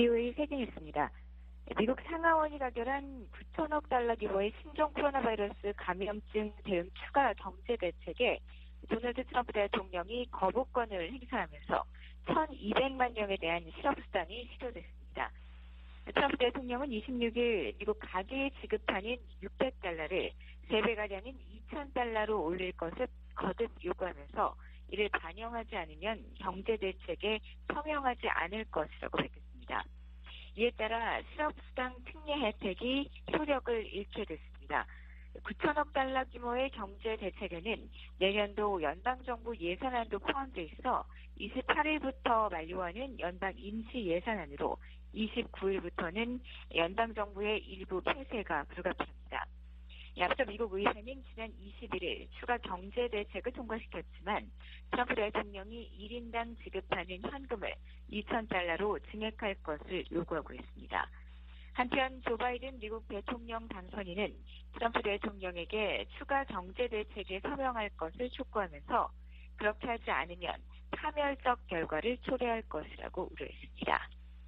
BOA 세진이었습니다. 미국 상하원이 가결한 9천억 달러 규모의 신종 코로나 바이러스 감염증 대응 추가 경제 대책에 도널드 트럼프 대통령이 거부권을 행사하면서 1,200만 명에 대한 실업수당이 시도됐습니다. 트럼프 대통령은 26일 미국 가계에 지급하는 600달러를 3배가량인 2,000달러로 올릴 것을 거듭 요구하면서 이를 반영하지 않으면 경제대책에 서명하지 않을 것이라고 밝혔습니다. 이에 따라 실업수당 특례 혜택이 효력을 잃게 됐습니다. 9천억 달러 규모의 경제 대책에는 내년도 연방정부 예산안도 포함돼 있어 28일부터 만료하는 연방 임시 예산안으로 29일부터는 연방정부의 일부 폐쇄가 불가피합니다. 앞서 미국 의회는 지난 21일 추가 경제 대책을 통과시켰지만 트럼프 대통령이 1인당 지급하는 현금을 2,000달러로 증액할 것을 요구하고 있습니다. 한편 조 바이든 미국 대통령 당선인은 트럼프 대통령에게 추가 경제 대책에 서명할 것을 촉구하면서 그렇게 하지 않으면 파멸적 결과를 초래할 것이라고 우려했습니다.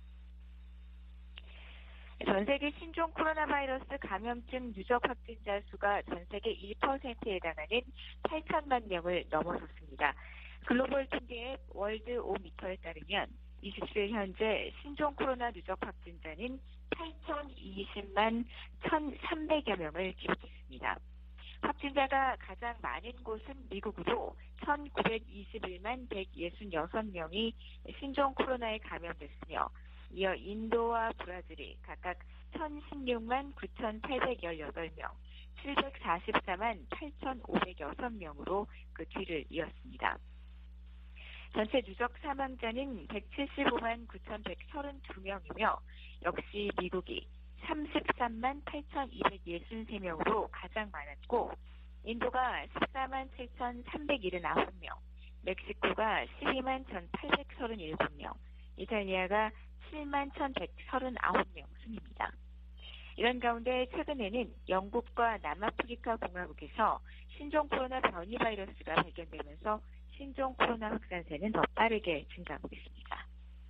전 세계 신종 코로나 바이러스 감염증 누적 확진자 수가 전 세계 1%에 해당하는 8천만 명을 넘어섰습니다. 글로벌 통계 앱 월드 오미터에 따르면 27일 현재 신종 코로나 누적 확진자는 8,020만 1,300여 명을 기록했습니다. 확진자가 가장 많은 곳은 미국으로 1,921만 166명이 신종 코로나에 감염됐으며 이어 인도와 브라질이 각각 1,016만 9,818명, 744만 8,506명으로 그 뒤를 이었습니다. 전체 누적 사망자는 175만 9,132명이며 역시 미국이 33만 8,263명으로 가장 많았고 인도가 14만 7,379명, 멕시코가 12만 1,837명, 이탈리아가 7만 1,139명 순입니다. 이런 가운데 최근에는 영국과 남아프리카 공화국에서 신종 코로나 변이 바이러스가 발견되면서 신종 코로나 확산세는 더 빠르게 증가하고 있습니다.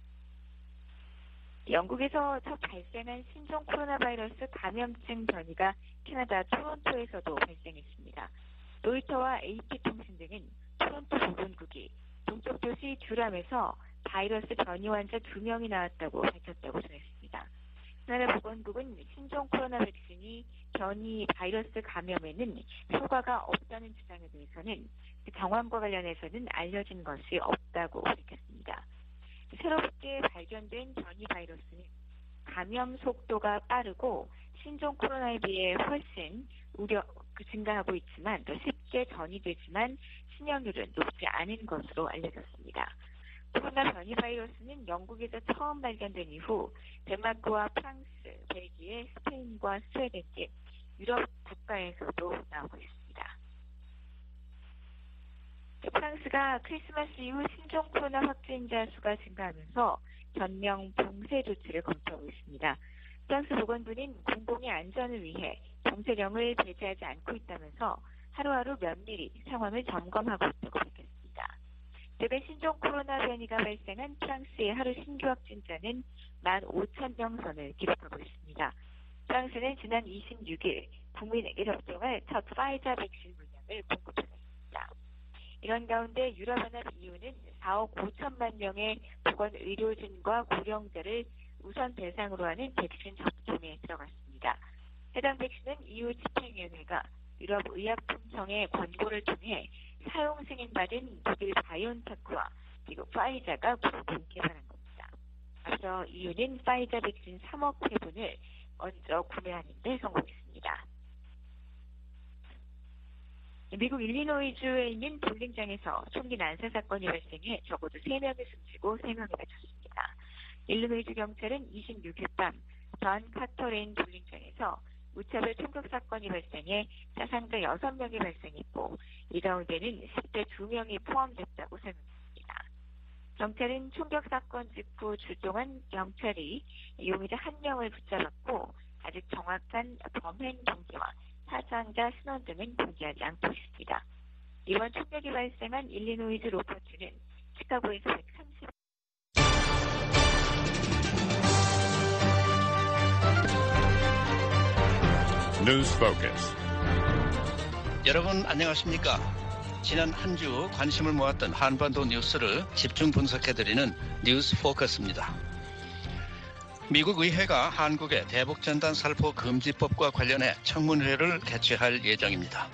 영국에서 첫 발생한 신종 코로나 바이러스 감염증 변이가 캐나다 토론토에서도 발생했습니다. 로이터와 AP통신 등은 토론토 보건국이 동쪽 도시 듀람에서 바이러스 변이 환자 2명이 나왔다고 밝혔다고 전했습니다. 캐나다 보건국은 신종 코로나 백신이 변이 바이러스 감염에는 효과가 없다는 주장에 대해서는 정황과 관련해서는 알려진 것이 없다고 밝혔습니다. 새롭게 발견된 변이 바이러스는 감염 속도가 빠르고 신종 코로나에 비해 훨씬 증가하고 있지만 더 쉽게 전이되지만 신형률은 높지 않은 것으로 알려졌습니다. 코로나 변이 바이러스는 영국에서 처음 발견된 이후 덴마크와 프랑스, 벨기에, 스페인과 스웨덴 등 유럽 국가에서도 나오고 있습니다. 프랑스가 크리스마스 이후 신종 코로나 확진자 수가 증가하면서 전면 봉쇄 조치를 검토하고 있습니다. 프랑스 보건부는 공공의 안전을 위해 봉쇄령을 배제하지 않고 있다면서 하루하루 면밀히 상황을 점검하고 있다고 밝혔습니다. 최근 신종 코로나 변이가 발생한 프랑스의 하루 신규 확진자는 15,000명 선을 기록하고 있습니다. 프랑스는 지난 26일 국민에게 접종할 첫 파이자 백신 물량을 공급했습니다. 이런 가운데 유럽연합 EU는 4억 5천만 명의 보건의료진과 고령자를 우선 대상으로 하는 백신 접종에 들어갔습니다. 해당 백신은 EU 집행위원회가 유럽의약품청의 권고를 통해 사용 승인받은 독일 바이온테크와 미국 파이자가 공동 개발한 겁니다. 앞서 EU는 파이자 백신 3억 회분을 먼저 구매하는 데 성공했습니다. 미국 일리노이주에 있는 볼링장에서 총기 난사 사건이 발생해 적어도 3명이 숨지고 3명이 다쳤습니다. 일리노이주 경찰은 26일 밤 전 카터레인 볼링장에서 무차별 총격 사건이 발생해 사상자 6명이 발생했고 이 가운데는 10대 2명이 포함됐다고 설명했습니다. 경찰은 총격 사건 직후 출동한 경찰이 용의자 1명을 붙잡았고 아직 정확한 범행 동기와 사상자 신원 등은 공개하지 않고 있습니다. 이번 총격이 발생한 일리노이즈 로퍼츠는 시카고에서 130 News Focus. 여러분 안녕하십니까? 지난 한 주 관심을 모았던 한반도 뉴스를 집중 분석해드리는 뉴스 포커스입니다. 미국 의회가 한국의 대북전단 살포 금지법과 관련해 청문회를 개최할 예정입니다.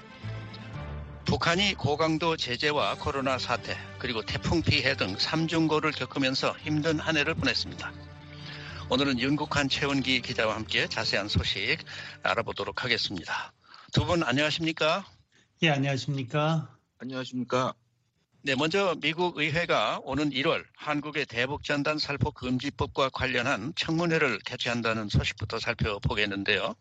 북한이 고강도 제재와 코로나 사태, 그리고 태풍 피해 등 삼중고를 겪으면서 힘든 한 해를 보냈습니다. 오늘은 윤국한 최원기 기자와 함께 자세한 소식 알아보도록 하겠습니다. 두 분 안녕하십니까? 예, 안녕하십니까? 안녕하십니까? 네, 먼저 미국 의회가 오는 1월 한국의 대북전단 살포 금지법과 관련한 청문회를 개최한다는 소식부터 살펴보겠는데요.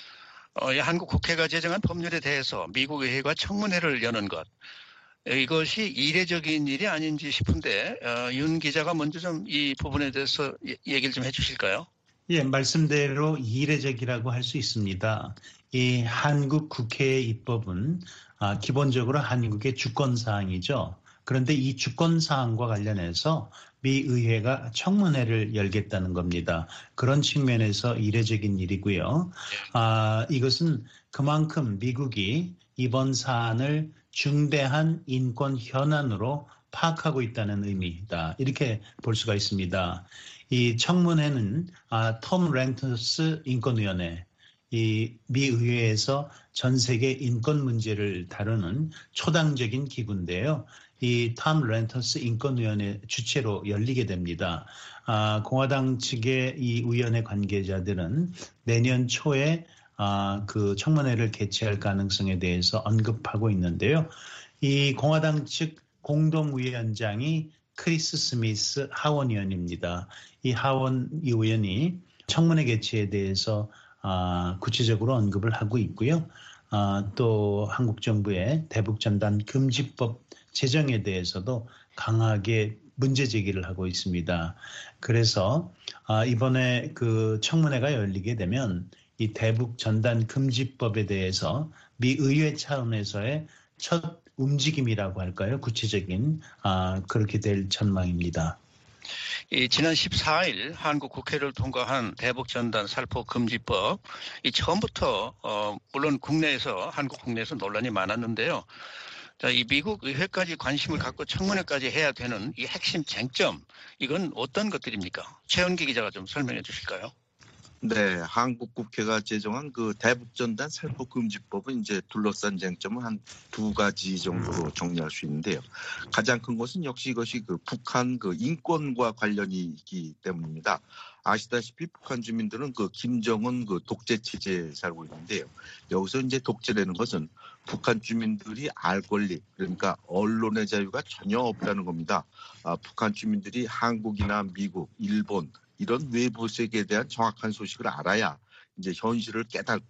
한국 국회가 제정한 법률에 대해서 미국 의회가 청문회를 여는 것, 이것이 이례적인 일이 아닌지 싶은데 윤 기자가 먼저 좀 이 부분에 대해서 얘기를 좀 해주실까요? 예, 말씀대로 이례적이라고 할 수 있습니다. 이 한국 국회의 입법은 기본적으로 한국의 주권사항이죠. 그런데 이 주권사항과 관련해서 미 의회가 청문회를 열겠다는 겁니다. 그런 측면에서 이례적인 일이고요. 이것은 그만큼 미국이 이번 사안을 중대한 인권 현안으로 파악하고 있다는 의미다. 이렇게 볼 수가 있습니다. 이 청문회는 톰 렌터스 인권위원회, 이 미 의회에서 전 세계 인권 문제를 다루는 초당적인 기구인데요. 이 톰 렌터스 인권위원회 주최로 열리게 됩니다. 공화당 측의 이 위원회 관계자들은 내년 초에 그 청문회를 개최할 가능성에 대해서 언급하고 있는데요. 이 공화당 측 공동위원장이 크리스 스미스 하원 의원입니다. 이 하원 의원이 청문회 개최에 대해서 구체적으로 언급을 하고 있고요. 또 한국 정부의 대북전단 금지법 제정에 대해서도 강하게 문제 제기를 하고 있습니다. 그래서 이번에 그 청문회가 열리게 되면 이 대북전단 금지법에 대해서 미 의회 차원에서의 첫 움직임이라고 할까요? 구체적인 그렇게 될 전망입니다. 지난 14일 한국 국회를 통과한 대북전단 살포 금지법, 처음부터 물론 한국 국내에서 논란이 많았는데요. 자, 이 미국 의회까지 관심을 갖고 청문회까지 해야 되는 이 핵심 쟁점, 이건 어떤 것들입니까? 최원기 기자가 좀 설명해 주실까요? 네, 한국 국회가 제정한 그 대북전단 살포 금지법은 이제 둘러싼 쟁점은 한 두 가지 정도로 정리할 수 있는데요. 가장 큰 것은 역시 이것이 그 북한 그 인권과 관련이 있기 때문입니다. 아시다시피 북한 주민들은 그 김정은 그 독재 체제에 살고 있는데요. 여기서 이제 독재라는 것은 북한 주민들이 알 권리, 그러니까 언론의 자유가 전혀 없다는 겁니다. 북한 주민들이 한국이나 미국, 일본 이런 외부 세계에 대한 정확한 소식을 알아야 이제 현실을 깨닫고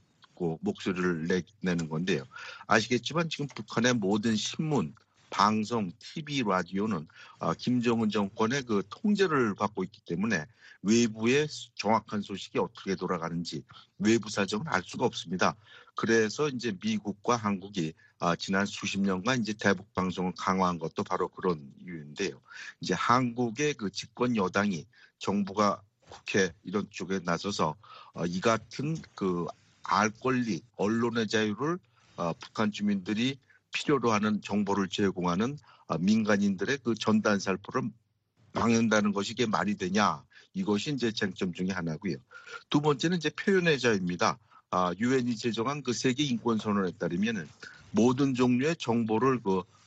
목소리를 내는 건데요. 아시겠지만 지금 북한의 모든 신문, 방송, TV, 라디오는 김정은 정권의 그 통제를 받고 있기 때문에 외부의 정확한 소식이 어떻게 돌아가는지 외부 사정을 알 수가 없습니다. 그래서 이제 미국과 한국이 지난 수십 년간 이제 대북 방송을 강화한 것도 바로 그런 이유인데요. 이제 한국의 그 집권 여당이 정부가 국회 이런 쪽에 나서서 이 같은 그 알 권리, 언론의 자유를 북한 주민들이 필요로 하는 정보를 제공하는 민간인들의 그 전단 살포를 막는다는 것이 이게 말이 되냐? 이것이 이제 쟁점 중에 하나고요. 두 번째는 이제 표현의 자유입니다. 유엔이 제정한 그 세계 인권 선언에 따르면은 모든 종류의 정보를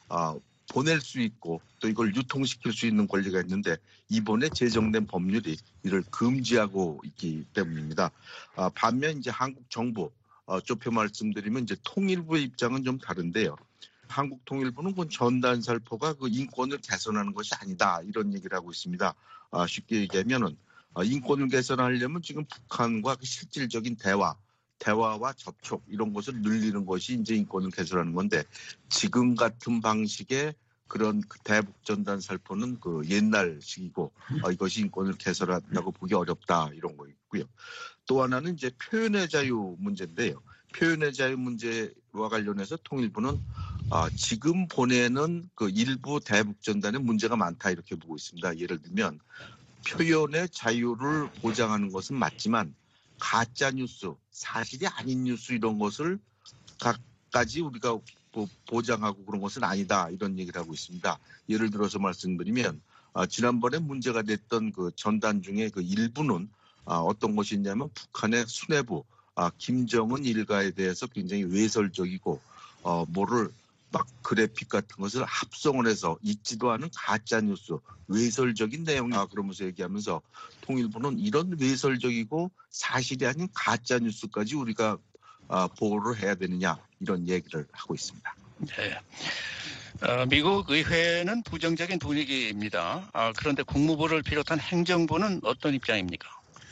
보낼 수 있고 또 이걸 유통시킬 수 있는 권리가 있는데 이번에 제정된 법률이 이를 금지하고 있기 때문입니다. 반면 이제 한국 정부 좁혀 말씀드리면 이제 통일부의 입장은 좀 다른데요. 한국 통일부는 그 전단 살포가 그 인권을 개선하는 것이 아니다 이런 얘기를 하고 있습니다. 쉽게 얘기하면은 인권을 개선하려면 지금 북한과 그 실질적인 대화와 접촉 이런 것을 늘리는 것이 이제 인권을 개선하는 건데 지금 같은 방식의 그런 그 대북전단 살포는 그 옛날식이고 이것이 인권을 개선한다고 보기 어렵다 이런 거 있고요. 또 하나는 이제 표현의 자유 문제인데요. 표현의 자유 문제와 관련해서 통일부는 지금 보내는 그 일부 대북전단에 문제가 많다 이렇게 보고 있습니다. 예를 들면 표현의 자유를 보장하는 것은 맞지만 가짜 뉴스, 사실이 아닌 뉴스 이런 것을 까지 우리가 보장하고 그런 것은 아니다 이런 얘기를 하고 있습니다. 예를 들어서 말씀드리면 지난번에 문제가 됐던 그 전단 중에 그 일부는 어떤 것이 있냐면 북한의 수뇌부 김정은 일가에 대해서 굉장히 외설적이고 뭐를 막 그래픽 같은 것을 합성을 해서 있지도 않은 가짜 뉴스, 외설적인 내용이야 그러면서 얘기하면서 통일부는 이런 외설적이고 사실이 아닌 가짜 뉴스까지 우리가 보호를 해야 되느냐 이런 얘기를 하고 있습니다. 네. 미국 의회는 부정적인 분위기입니다. 그런데 국무부를 비롯한 행정부는 어떤 입장입니까?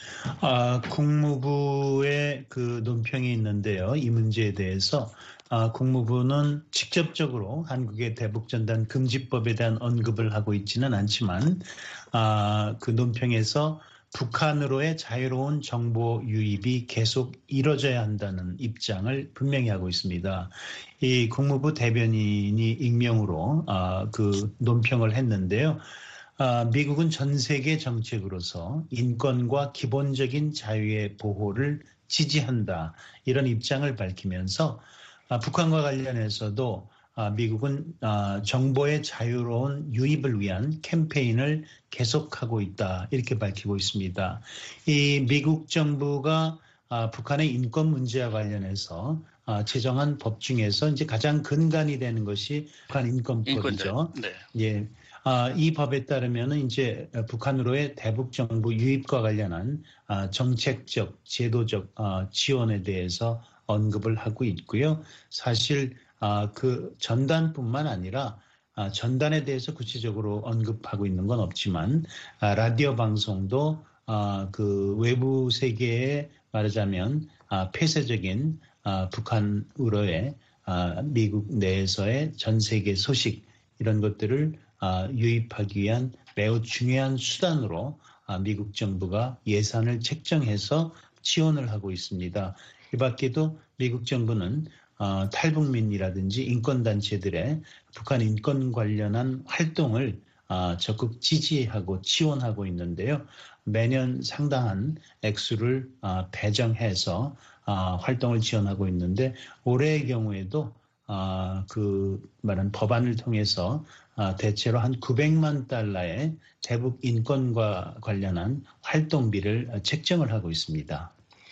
국무부의 그 논평이 있는데요. 이 문제에 대해서 국무부는 직접적으로 한국의 대북전단 금지법에 대한 언급을 하고 있지는 않지만 그 논평에서 북한으로의 자유로운 정보 유입이 계속 이뤄져야 한다는 입장을 분명히 하고 있습니다. 이 국무부 대변인이 익명으로 그 논평을 했는데요. 미국은 전 세계 정책으로서 인권과 기본적인 자유의 보호를 지지한다. 이런 입장을 밝히면서 북한과 관련해서도 미국은 정보의 자유로운 유입을 위한 캠페인을 계속하고 있다. 이렇게 밝히고 있습니다. 이 미국 정부가 북한의 인권 문제와 관련해서 제정한 법 중에서 이제 가장 근간이 되는 것이 북한 인권법이죠. 네. 예. 이 법에 따르면 이제 북한으로의 대북 정보 유입과 관련한 정책적, 제도적 지원에 대해서 언급을 하고 있고요. 사실 그 전단뿐만 아니라 전단에 대해서 구체적으로 언급하고 있는 건 없지만 라디오 방송도 그 외부 세계에 말하자면 폐쇄적인 북한으로의 미국 내에서의 전 세계 소식 이런 것들을 유입하기 위한 매우 중요한 수단으로 미국 정부가 예산을 책정해서 지원을 하고 있습니다. 이 밖에도 미국 정부는 탈북민이라든지 인권단체들의 북한 인권 관련한 활동을 적극 지지하고 지원하고 있는데요. 매년 상당한 액수를 배정해서 활동을 지원하고 있는데 올해의 경우에도 그 말한 법안을 통해서 대체로 한 900만 달러의 대북 인권과 관련한 활동비를 책정을 하고 있습니다.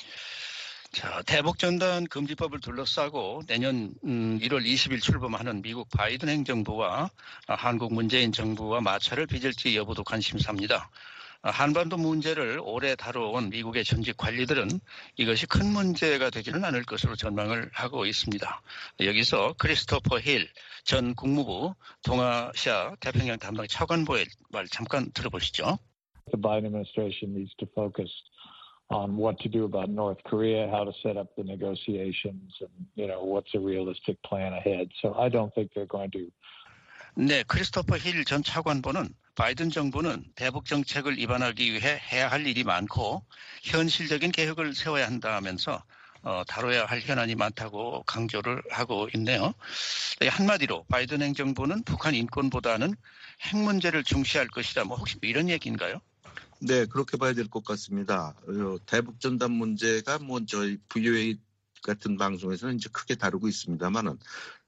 자, 대북전단 금지법을 둘러싸고 내년 1월 20일 출범하는 미국 바이든 행정부와 한국 문재인 정부와 마찰을 빚을지 여부도 관심사입니다. 한반도 문제를 오래 다뤄온 미국의 전직 관리들은 이것이 큰 문제가 되지는 않을 것으로 전망을 하고 있습니다. 여기서 크리스토퍼 힐 전 국무부 동아시아 태평양 담당 차관보의 말 잠깐 들어보시죠. The Biden administration needs to focus on what to do about North Korea, how to set up the negotiations, and what's a realistic plan ahead. So I don't think they're going to. 네, 크리스토퍼 힐 전 차관보는 바이든 정부는 대북 정책을 입안하기 위해 해야 할 일이 많고 현실적인 계획을 세워야 한다면서 다뤄야 할 현안이 많다고 강조를 하고 있네요. 한마디로 바이든 행정부는 북한 인권보다는 핵 문제를 중시할 것이다. 혹시 이런 얘기인가요? 네, 그렇게 봐야 될 것 같습니다. 대북 전단 문제가 저희 VOA 같은 방송에서는 이제 크게 다루고 있습니다만은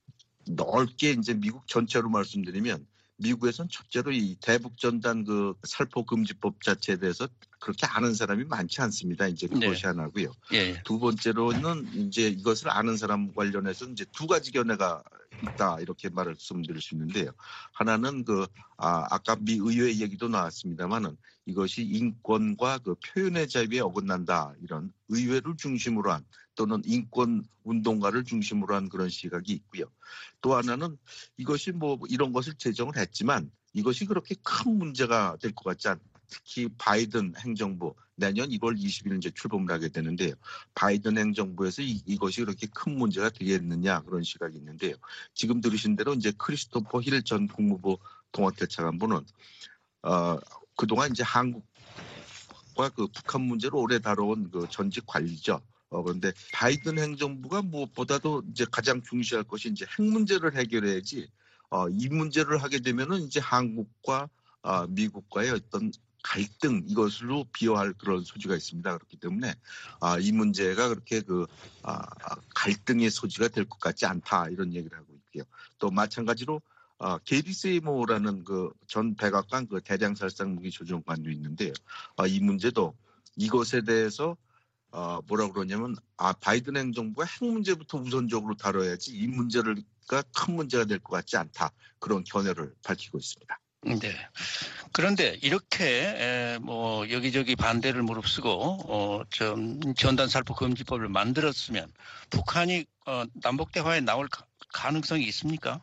넓게 이제 미국 전체로 말씀드리면 미국에서는 첫째로 이 대북 전단 그 살포 금지법 자체에 대해서 그렇게 아는 사람이 많지 않습니다. 이제 그것이 네. 하나고요. 예. 두 번째로는 이제 이것을 아는 사람 관련해서 이제 두 가지 견해가 있다 이렇게 말씀드릴 수 있는데요. 하나는 아까 미 의회 얘기도 나왔습니다만은 이것이 인권과 그 표현의 자유에 어긋난다 이런 의회를 중심으로 한 또는 인권 운동가를 중심으로 한 그런 시각이 있고요. 또 하나는 이것이 이런 것을 제정을 했지만 이것이 그렇게 큰 문제가 될 것 같지 않다. 특히 바이든 행정부 내년 1월 20일 이제 출범을 하게 되는데요. 바이든 행정부에서 이것이 그렇게 큰 문제가 되겠느냐 그런 시각이 있는데요. 지금 들으신 대로 이제 크리스토퍼 힐 전 국무부 통합대책관보는 그동안 이제 한국과 그 북한 문제를 오래 다뤄온 그 전직 관리죠. 그런데 바이든 행정부가 무엇보다도 이제 가장 중시할 것이 이제 핵 문제를 해결해야지 이 문제를 하게 되면은 이제 한국과 미국과의 어떤 갈등 이것으로 비유할 그런 소지가 있습니다. 그렇기 때문에 이 문제가 그렇게 갈등의 소지가 될 것 같지 않다 이런 얘기를 하고 있고요. 또 마찬가지로 게리 세이모어라는 전 백악관 대량살상 무기 조정관도 있는데요. 이 문제도 이것에 대해서 뭐라 그러냐면 바이든 행정부가 핵 문제부터 우선적으로 다뤄야지 이 문제가 큰 문제가 될 것 같지 않다 그런 견해를 밝히고 있습니다. 네. 그런데 이렇게 여기저기 반대를 무릅쓰고 전단살포 금지법을 만들었으면 북한이 남북 대화에 나올 가능성이 있습니까?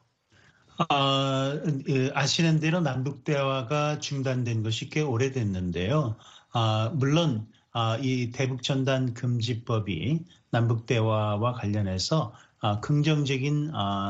아시는 대로 남북 대화가 중단된 것이 꽤 오래됐는데요. 물론 이 대북전단 금지법이 남북 대화와 관련해서 긍정적인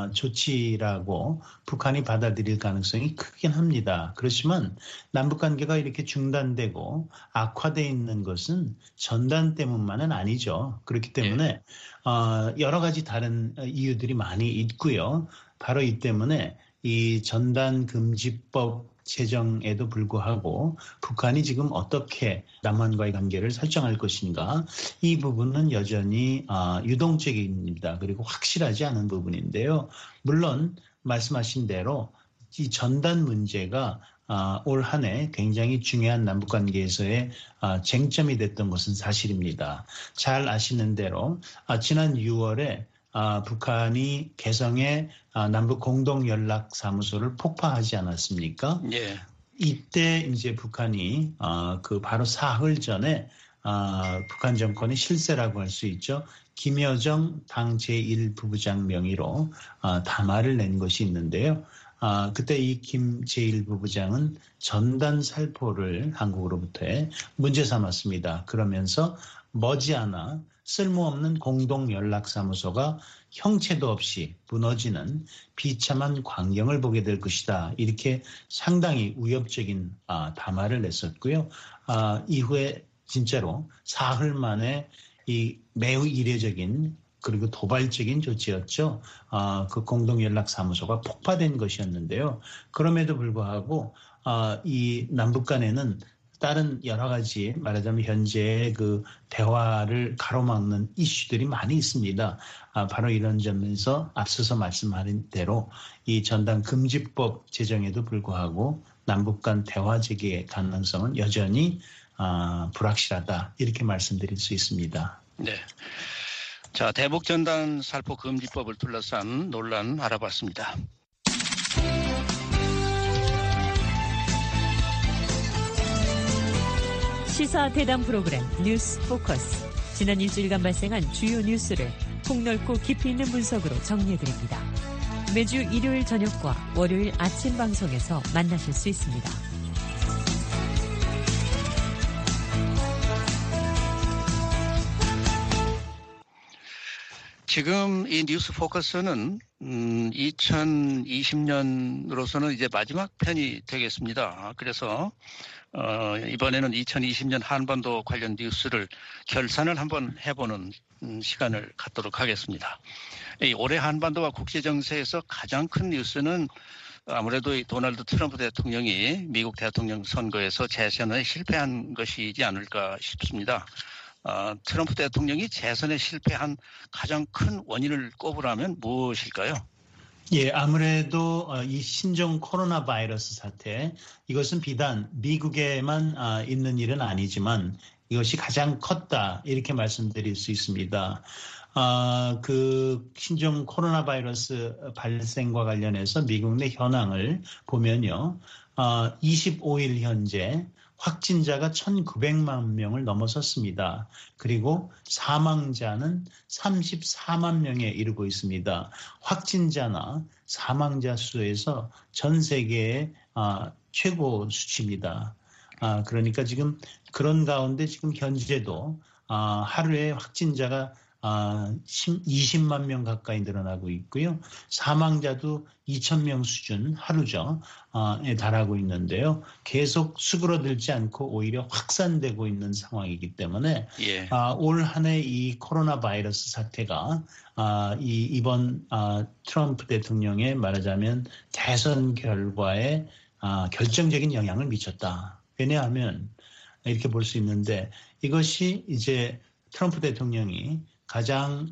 조치라고 북한이 받아들일 가능성이 크긴 합니다. 그렇지만 남북 관계가 이렇게 중단되고 악화되어 있는 것은 전단 때문만은 아니죠. 그렇기 때문에 여러 가지 다른 이유들이 많이 있고요. 바로 이 때문에 이 전단 금지법 제정에도 불구하고 북한이 지금 어떻게 남한과의 관계를 설정할 것인가 이 부분은 여전히 유동적입니다. 그리고 확실하지 않은 부분인데요. 물론 말씀하신 대로 이 전단 문제가 올 한 해 굉장히 중요한 남북관계에서의 쟁점이 됐던 것은 사실입니다. 잘 아시는 대로 지난 6월에 북한이 개성의 남북 공동연락사무소를 폭파하지 않았습니까? 예. 이때 이제 북한이 바로 사흘 전에 북한 정권의 실세라고 할 수 있죠. 김여정 당 제1부부장 명의로 담화를 낸 것이 있는데요. 그때 이 김 제1부부장은 전단 살포를 한국으로부터 문제 삼았습니다. 그러면서 머지않아 쓸모없는 공동연락사무소가 형체도 없이 무너지는 비참한 광경을 보게 될 것이다. 이렇게 상당히 위협적인 담화를 냈었고요. 이후에 진짜로 사흘 만에 이 매우 이례적인 그리고 도발적인 조치였죠. 그 공동연락사무소가 폭파된 것이었는데요. 그럼에도 불구하고 이 남북 간에는 다른 여러 가지 말하자면 현재의 대화를 가로막는 이슈들이 많이 있습니다. 바로 이런 점에서 앞서서 말씀하신 대로 이 전단 금지법 제정에도 불구하고 남북 간 대화 재개의 가능성은 여전히 불확실하다 이렇게 말씀드릴 수 있습니다. 네. 자, 대북 전단 살포 금지법을 둘러싼 논란 알아봤습니다. 시사 대담 프로그램 뉴스 포커스. 지난 일주일간 발생한 주요 뉴스를 폭넓고 깊이 있는 분석으로 정리해드립니다. 매주 일요일 저녁과 월요일 아침 방송에서 만나실 수 있습니다. 지금 이 뉴스 포커스는 2020년으로서는 이제 마지막 편이 되겠습니다. 그래서 이번에는 2020년 한반도 관련 뉴스를 결산을 한번 해보는 시간을 갖도록 하겠습니다. 올해 한반도와 국제정세에서 가장 큰 뉴스는 아무래도 이 도널드 트럼프 대통령이 미국 대통령 선거에서 재선에 실패한 것이지 않을까 싶습니다. 트럼프 대통령이 재선에 실패한 가장 큰 원인을 꼽으라면 무엇일까요? 예, 아무래도 이 신종 코로나 바이러스 사태, 이것은 비단 미국에만 있는 일은 아니지만 이것이 가장 컸다 이렇게 말씀드릴 수 있습니다. 그 신종 코로나 바이러스 발생과 관련해서 미국 내 현황을 보면요. 25일 현재 확진자가 1,900만 명을 넘어섰습니다. 그리고 사망자는 34만 명에 이르고 있습니다. 확진자나 사망자 수에서 전 세계의 최고 수치입니다. 그러니까 지금 그런 가운데 지금 현재도 하루에 확진자가 20만 명 가까이 늘어나고 있고요. 사망자도 2,000명 수준 하루에 달하고 있는데요. 계속 수그러들지 않고 오히려 확산되고 있는 상황이기 때문에 올 한 해 이 코로나 바이러스 사태가 이번 트럼프 대통령의 말하자면 대선 결과에 결정적인 영향을 미쳤다. 왜냐하면 이렇게 볼 수 있는데 이것이 이제 트럼프 대통령이 가장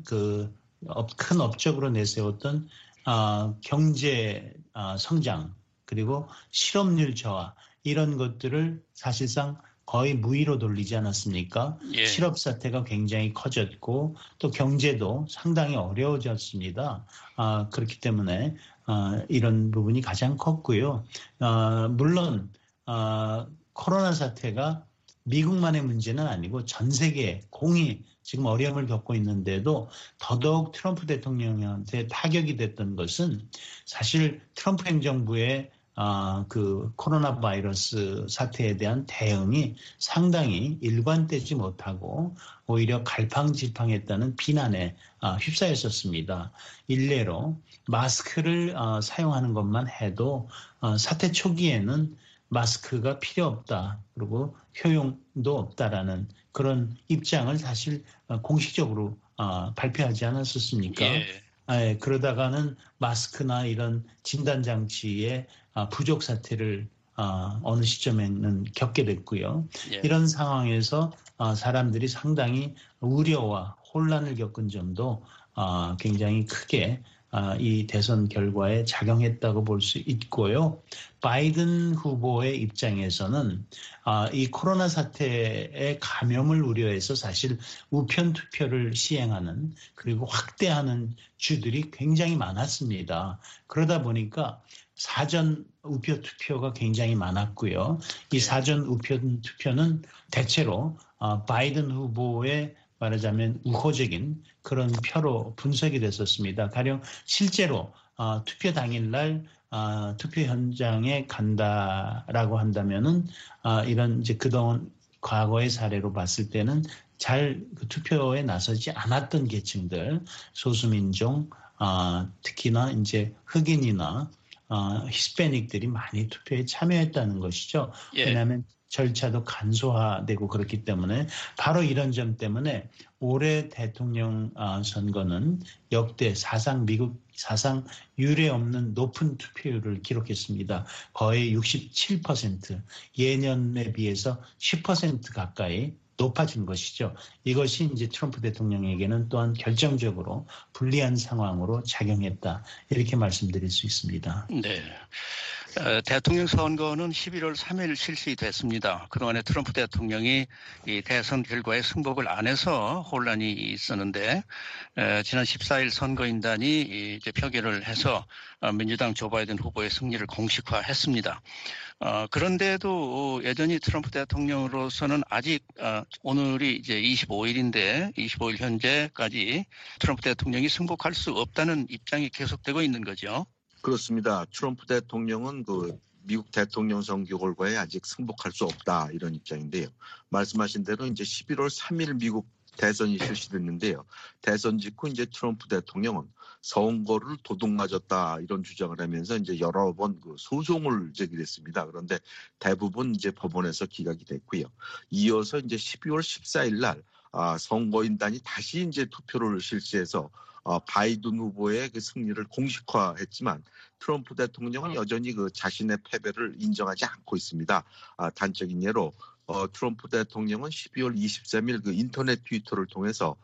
큰 업적으로 내세웠던 경제 성장 그리고 실업률 저하 이런 것들을 사실상 거의 무위로 돌리지 않았습니까? 예. 실업 사태가 굉장히 커졌고 또 경제도 상당히 어려워졌습니다. 그렇기 때문에 이런 부분이 가장 컸고요. 물론 코로나 사태가 미국만의 문제는 아니고 전 세계 공히 지금 어려움을 겪고 있는데도 더더욱 트럼프 대통령한테 타격이 됐던 것은 사실 트럼프 행정부의 그 코로나 바이러스 사태에 대한 대응이 상당히 일관되지 못하고 오히려 갈팡질팡했다는 비난에 휩싸였었습니다. 일례로 마스크를 사용하는 것만 해도 사태 초기에는 마스크가 필요 없다. 그리고 효용도 없다라는 그런 입장을 사실 공식적으로 발표하지 않았었습니까? 예. 그러다가는 마스크나 이런 진단장치의 부족 사태를 어느 시점에는 겪게 됐고요. 예. 이런 상황에서 사람들이 상당히 우려와 혼란을 겪은 점도 굉장히 크게 이 대선 결과에 작용했다고 볼 수 있고요. 바이든 후보의 입장에서는 이 코로나 사태의 감염을 우려해서 사실 우편 투표를 시행하는 그리고 확대하는 주들이 굉장히 많았습니다. 그러다 보니까 사전 우표 투표가 굉장히 많았고요. 이 사전 우표 투표는 대체로 바이든 후보의 말하자면 우호적인 그런 표로 분석이 됐었습니다. 가령 실제로 투표 당일날 투표 현장에 간다라고 한다면은 이런 이제 그동안 과거의 사례로 봤을 때는 잘 그 투표에 나서지 않았던 계층들, 소수민종, 특히나 이제 흑인이나 히스패닉들이 많이 투표에 참여했다는 것이죠. 예. 왜냐하면 절차도 간소화되고 그렇기 때문에 바로 이런 점 때문에 올해 대통령 선거는 역대 미국 사상 유례 없는 높은 투표율을 기록했습니다. 거의 67%, 예년에 비해서 10% 가까이 높아진 것이죠. 이것이 이제 트럼프 대통령에게는 또한 결정적으로 불리한 상황으로 작용했다. 이렇게 말씀드릴 수 있습니다. 네. 대통령 선거는 11월 3일 실시됐습니다. 그동안에 트럼프 대통령이 이 대선 결과에 승복을 안 해서 혼란이 있었는데 지난 14일 선거인단이 이제 표결을 해서 민주당 조 바이든 후보의 승리를 공식화했습니다. 그런데도 여전히 트럼프 대통령으로서는 아직 오늘이 이제 25일인데 25일 현재까지 트럼프 대통령이 승복할 수 없다는 입장이 계속되고 있는 거죠. 그렇습니다. 트럼프 대통령은 그 미국 대통령 선거 결과에 아직 승복할 수 없다 이런 입장인데요. 말씀하신 대로 이제 11월 3일 미국 대선이 실시됐는데요. 대선 직후 이제 트럼프 대통령은 선거를 도둑맞았다 이런 주장을 하면서 이제 여러 번 그 소송을 제기했습니다. 그런데 대부분 이제 법원에서 기각이 됐고요. 이어서 이제 12월 14일 날 선거인단이 다시 이제 투표를 실시해서 바이든 후보의 그 승리를 공식화했지만 트럼프 대통령은 여전히 그 자신의 패배를 인정하지 않고 있습니다. 단적인 예로 트럼프 대통령은 12월 23일 그 인터넷 트위터를 통해서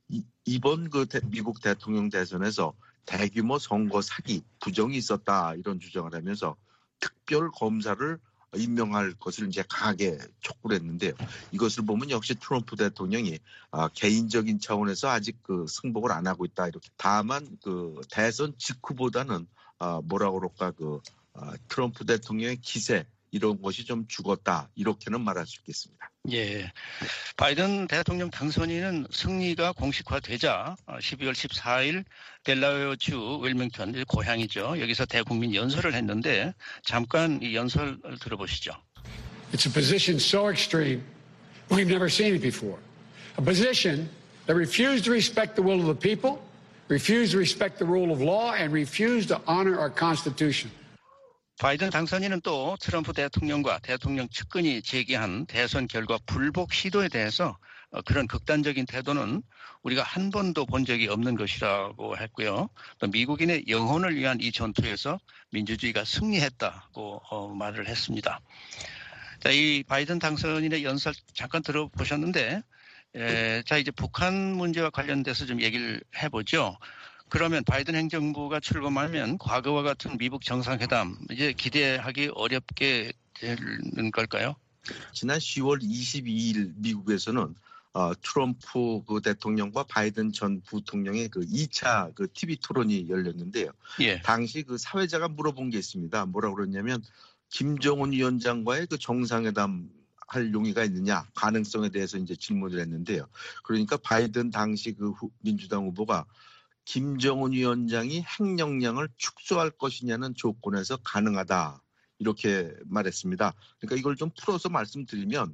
이번 그 미국 대통령 대선에서 대규모 선거 사기 부정이 있었다 이런 주장을 하면서 특별 검사를 임명할 것을 이제 강하게 촉구를 했는데요. 이것을 보면 역시 트럼프 대통령이 개인적인 차원에서 아직 그 승복을 안 하고 있다 이렇게. 다만 그 대선 직후보다는 뭐라고 그럴까 그 트럼프 대통령의 기세 이런 것이 좀 죽었다 이렇게는 말할 수 있겠습니다. 예, 바이든 대통령 당선인은 승리가 공식화되자 12월 14일 델라웨어주 웰밍턴 고향이죠. 여기서 대국민 연설을 했는데 잠깐 이 연설을 들어보시죠. It's a position so extreme we've never seen it before. A position that refused to respect the will of the people, refused to respect the rule of law, and refused to honor our Constitution. 바이든 당선인은 또 트럼프 대통령과 대통령 측근이 제기한 대선 결과 불복 시도에 대해서 그런 극단적인 태도는 우리가 한 번도 본 적이 없는 것이라고 했고요. 또 미국인의 영혼을 위한 이 전투에서 민주주의가 승리했다고 말을 했습니다. 자, 이 바이든 당선인의 연설 잠깐 들어보셨는데, 자, 이제 북한 문제와 관련돼서 좀 얘기를 해보죠. 그러면 바이든 행정부가 출범하면 과거와 같은 미국 정상회담 이제 기대하기 어렵게 되는 걸까요? 지난 10월 22일 미국에서는 트럼프 그 대통령과 바이든 전 부통령의 그 2차 그 TV 토론이 열렸는데요. 예. 당시 그 사회자가 물어본 게 있습니다. 뭐라고 그랬냐면 김정은 위원장과의 그 정상회담 할 용의가 있느냐 가능성에 대해서 이제 질문을 했는데요. 그러니까 바이든 당시 그 민주당 후보가 김정은 위원장이 핵 역량을 축소할 것이냐는 조건에서 가능하다 이렇게 말했습니다. 그러니까 이걸 좀 풀어서 말씀드리면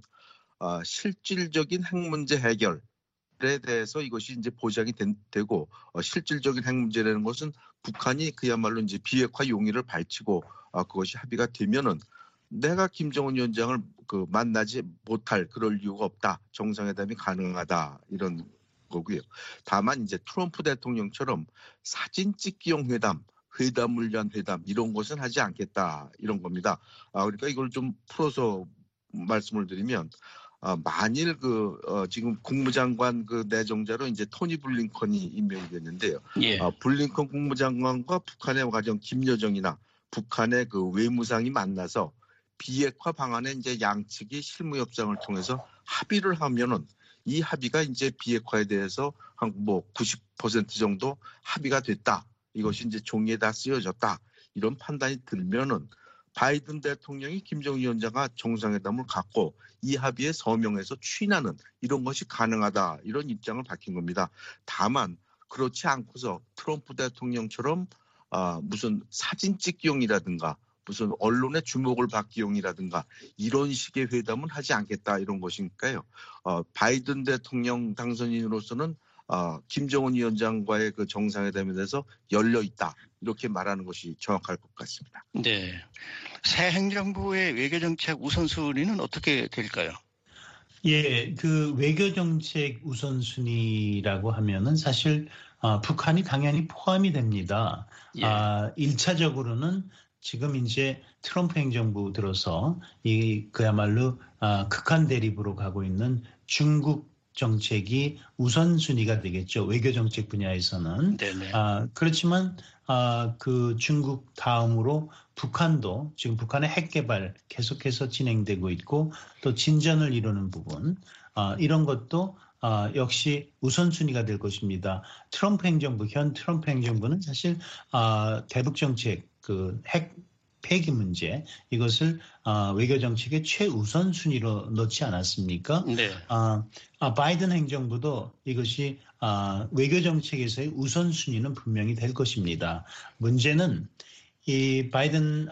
실질적인 핵 문제 해결에 대해서 이것이 이제 보장이 되고 실질적인 핵 문제라는 것은 북한이 그야말로 이제 비핵화 용의를 밝히고 그것이 합의가 되면은 내가 김정은 위원장을 그 만나지 못할 그럴 이유가 없다. 정상회담이 가능하다 이런 거고요. 다만 이제 트럼프 대통령처럼 사진 찍기용 회담을 위한 회담 이런 것은 하지 않겠다 이런 겁니다. 그러니까 이걸 좀 풀어서 말씀을 드리면 만일 지금 국무장관 그 내정자로 이제 토니 블링컨이 임명이 됐는데요. 예. 블링컨 국무장관과 북한의 가정 김여정이나 북한의 그 외무상이 만나서 비핵화 방안에 이제 양측이 실무 협상을 통해서 합의를 하면은 이 합의가 이제 비핵화에 대해서 한 뭐 90% 정도 합의가 됐다. 이것이 이제 종이에 다 쓰여졌다. 이런 판단이 들면은 바이든 대통령이 김정은 위원장과 정상회담을 갖고 이 합의에 서명해서 추인하는 이런 것이 가능하다. 이런 입장을 밝힌 겁니다. 다만 그렇지 않고서 트럼프 대통령처럼 무슨 사진 찍기용이라든가 무슨 언론의 주목을 받기용이라든가 이런 식의 회담은 하지 않겠다 이런 것이니까요. 바이든 대통령 당선인으로서는 김정은 위원장과의 그 정상회담에 대해서 열려 있다 이렇게 말하는 것이 정확할 것 같습니다. 네, 새 행정부의 외교정책 우선순위는 어떻게 될까요? 예, 그 외교정책 우선순위라고 하면은 사실 북한이 당연히 포함이 됩니다. 예. 1차적으로는 지금 이제 트럼프 행정부 들어서 그야말로 극한 대립으로 가고 있는 중국 정책이 우선순위가 되겠죠. 외교정책 분야에서는. 네네. 그렇지만 그 중국 다음으로 북한도 지금 북한의 핵 개발 계속해서 진행되고 있고 또 진전을 이루는 부분 이런 것도 역시 우선순위가 될 것입니다. 현 트럼프 행정부는 사실 대북 정책 그 핵 폐기 문제 이것을 외교 정책의 최우선 순위로 넣지 않았습니까? 네. 바이든 행정부도 이것이 외교 정책에서의 우선 순위는 분명히 될 것입니다. 문제는 이 바이든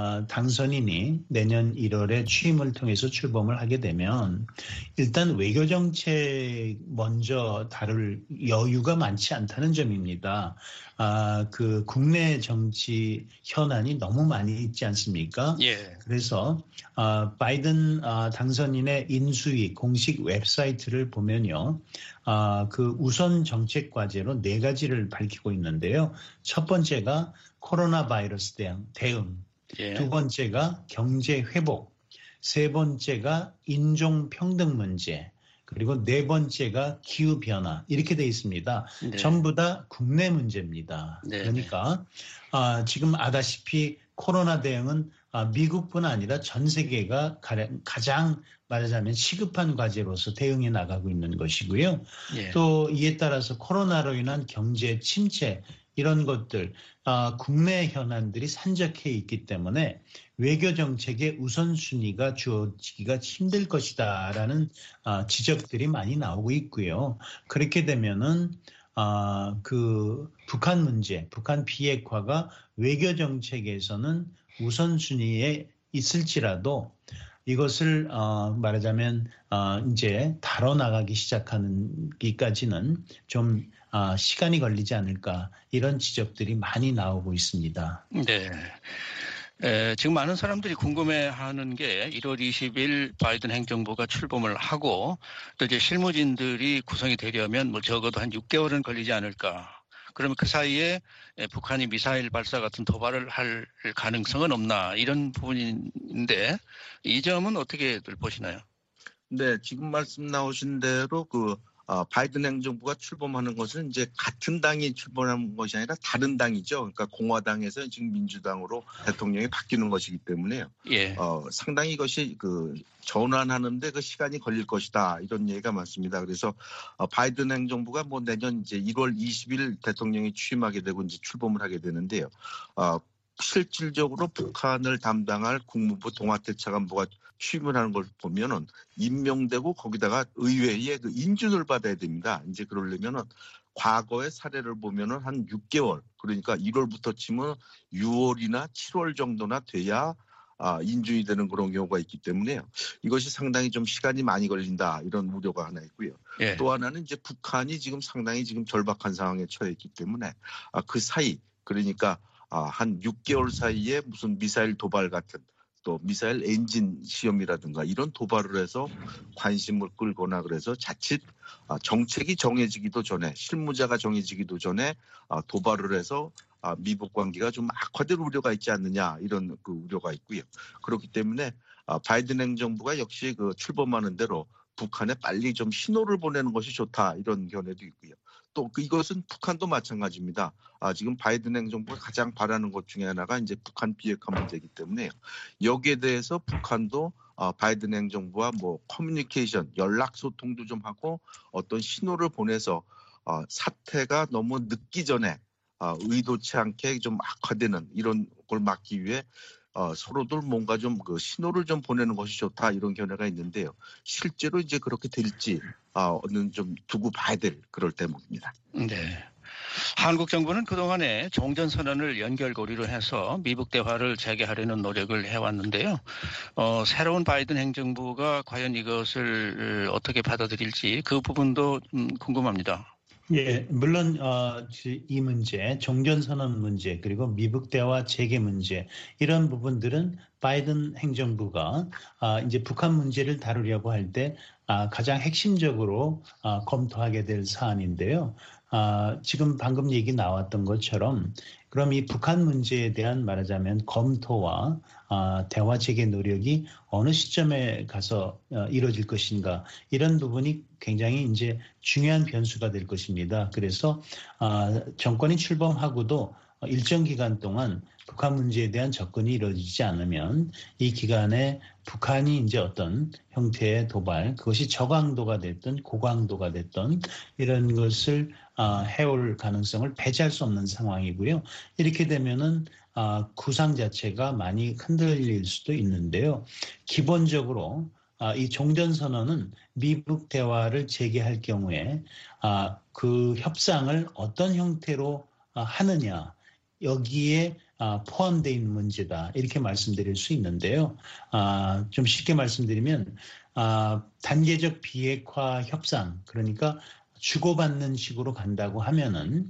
당선인이 내년 1월에 취임을 통해서 출범을 하게 되면 일단 외교 정책 먼저 다룰 여유가 많지 않다는 점입니다. 그 국내 정치 현안이 너무 많이 있지 않습니까? 예. 그래서 바이든 당선인의 인수위 공식 웹사이트를 보면요. 그 우선 정책 과제로 4가지를 밝히고 있는데요. 첫 번째가 코로나 바이러스 대응, 예. 두 번째가 경제 회복, 세 번째가 인종 평등 문제, 그리고 네 번째가 기후 변화 이렇게 돼 있습니다. 네. 전부 다 국내 문제입니다. 네. 그러니까 지금 아다시피 코로나 대응은 미국뿐 아니라 전 세계가 가장 말하자면 시급한 과제로서 대응해 나가고 있는 것이고요. 예. 또 이에 따라서 코로나로 인한 경제 침체 이런 것들 국내 현안들이 산적해 있기 때문에 외교 정책의 우선순위가 주어지기가 힘들 것이다라는 지적들이 많이 나오고 있고요. 그렇게 되면은 그 북한 문제, 북한 비핵화가 외교 정책에서는 우선순위에 있을지라도 이것을 말하자면 이제 다뤄나가기 시작하는 기까지는 좀 시간이 걸리지 않을까 이런 지적들이 많이 나오고 있습니다. 네. 지금 많은 사람들이 궁금해하는 게 1월 20일 바이든 행정부가 출범을 하고 또 이제 실무진들이 구성이 되려면 뭐 적어도 한 6개월은 걸리지 않을까. 그러면 그 사이에 북한이 미사일 발사 같은 도발을 할 가능성은 없나 이런 부분인데 이 점은 어떻게들 보시나요? 네, 지금 말씀 나오신 대로 바이든 행정부가 출범하는 것은 이제 같은 당이 출범하는 것이 아니라 다른 당이죠. 그러니까 공화당에서 지금 민주당으로 대통령이 바뀌는 것이기 때문에요. 예. 상당히 이것이 전환하는데 시간이 걸릴 것이다 이런 얘기가 많습니다. 그래서 바이든 행정부가 내년 이제 1월 20일 대통령이 취임하게 되고 이제 출범을 하게 되는데요. 실질적으로 북한을 담당할 국무부 동아태차관보가 취임을 하는 걸 보면은 임명되고 거기다가 의회의 인준을 받아야 됩니다. 이제 그러려면은 과거의 사례를 보면은 한 6개월, 그러니까 1월부터 치면 6월이나 7월 정도나 돼야 인준이 되는 그런 경우가 있기 때문에요. 이것이 상당히 좀 시간이 많이 걸린다 이런 우려가 하나 있고요. 예. 또 하나는 이제 북한이 지금 상당히 절박한 상황에 처해 있기 때문에 그 사이, 그러니까 한 6개월 사이에 무슨 미사일 도발 같은 또 미사일 엔진 시험이라든가 이런 도발을 해서 관심을 끌거나 그래서 자칫 정책이 정해지기도 전에, 실무자가 정해지기도 전에 도발을 해서 미북 관계가 좀 악화될 우려가 있지 않느냐 이런 우려가 있고요. 그렇기 때문에 바이든 행정부가 역시 출범하는 대로 북한에 빨리 좀 신호를 보내는 것이 좋다 이런 견해도 있고요. 또 이것은 북한도 마찬가지입니다. 지금 바이든 행정부가 가장 바라는 것 중에 하나가 이제 북한 비핵화 문제이기 때문에 여기에 대해서 북한도 바이든 행정부와 커뮤니케이션, 연락 소통도 좀 하고 어떤 신호를 보내서 사태가 너무 늦기 전에 의도치 않게 좀 악화되는 이런 걸 막기 위해 서로들 뭔가 좀 신호를 좀 보내는 것이 좋다 이런 견해가 있는데요. 실제로 이제 그렇게 될지는 좀 두고 봐야 될 그럴 대목입니다. 네. 한국 정부는 그동안에 종전선언을 연결고리로 해서 미북 대화를 재개하려는 노력을 해왔는데요. 새로운 바이든 행정부가 과연 이것을 어떻게 받아들일지 그 부분도 궁금합니다. 예, 물론 이 문제, 종전선언 문제, 그리고 미북 대화 재개 문제 이런 부분들은 바이든 행정부가 이제 북한 문제를 다루려고 할 때 가장 핵심적으로 검토하게 될 사안인데요. 지금 방금 얘기 나왔던 것처럼 그럼 이 북한 문제에 대한 말하자면 검토와 대화 재개 노력이 어느 시점에 가서 이루어질 것인가 이런 부분이 굉장히 이제 중요한 변수가 될 것입니다. 그래서 정권이 출범하고도 일정 기간 동안 북한 문제에 대한 접근이 이루어지지 않으면 이 기간에 북한이 이제 어떤 형태의 도발, 그것이 저강도가 됐든 고강도가 됐든 이런 것을 해올 가능성을 배제할 수 없는 상황이고요. 이렇게 되면은 구상 자체가 많이 흔들릴 수도 있는데요. 기본적으로 이 종전선언은 미북 대화를 재개할 경우에 그 협상을 어떤 형태로 하느냐 여기에 포함되어 있는 문제다 이렇게 말씀드릴 수 있는데요. 좀 쉽게 말씀드리면 단계적 비핵화 협상, 그러니까 주고받는 식으로 간다고 하면은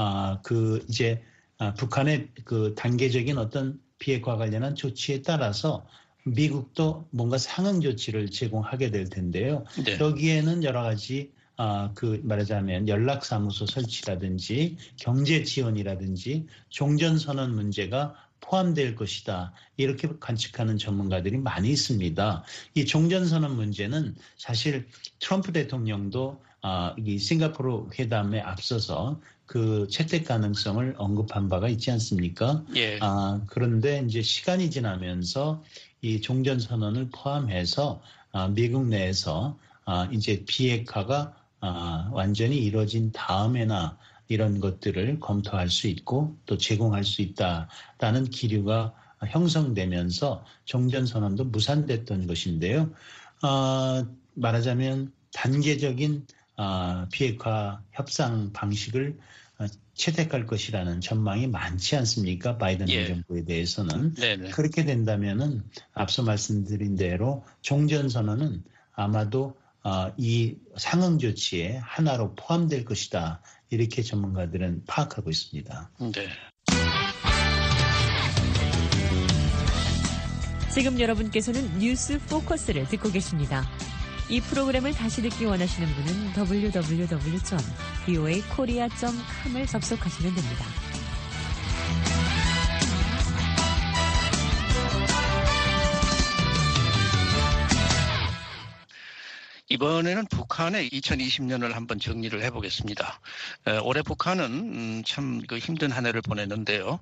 이제 북한의 단계적인 어떤 비핵화 관련한 조치에 따라서 미국도 뭔가 상응 조치를 제공하게 될 텐데요. 네. 여기에는 여러 가지 말하자면 연락사무소 설치라든지 경제 지원이라든지 종전선언 문제가 포함될 것이다. 이렇게 관측하는 전문가들이 많이 있습니다. 이 종전선언 문제는 사실 트럼프 대통령도 이 싱가포르 회담에 앞서서 그 채택 가능성을 언급한 바가 있지 않습니까? 예. 그런데 이제 시간이 지나면서 이 종전선언을 포함해서 미국 내에서 이제 비핵화가 완전히 이루어진 다음에나 이런 것들을 검토할 수 있고 또 제공할 수 있다라는 기류가 형성되면서 종전선언도 무산됐던 것인데요. 말하자면 단계적인 비핵화 협상 방식을 채택할 것이라는 전망이 많지 않습니까? 바이든 행정부에 대해서는. 네네. 그렇게 된다면은 앞서 말씀드린 대로 종전선언은 아마도 이 상응 조치의 하나로 포함될 것이다. 이렇게 전문가들은 파악하고 있습니다. 네. 지금 여러분께서는 뉴스 포커스를 듣고 계십니다. 이 프로그램을 다시 듣기 원하시는 분은 www.voakorea.com을 접속하시면 됩니다. 이번에는 북한의 2020년을 한번 정리를 해보겠습니다. 올해 북한은 참 힘든 한 해를 보냈는데요.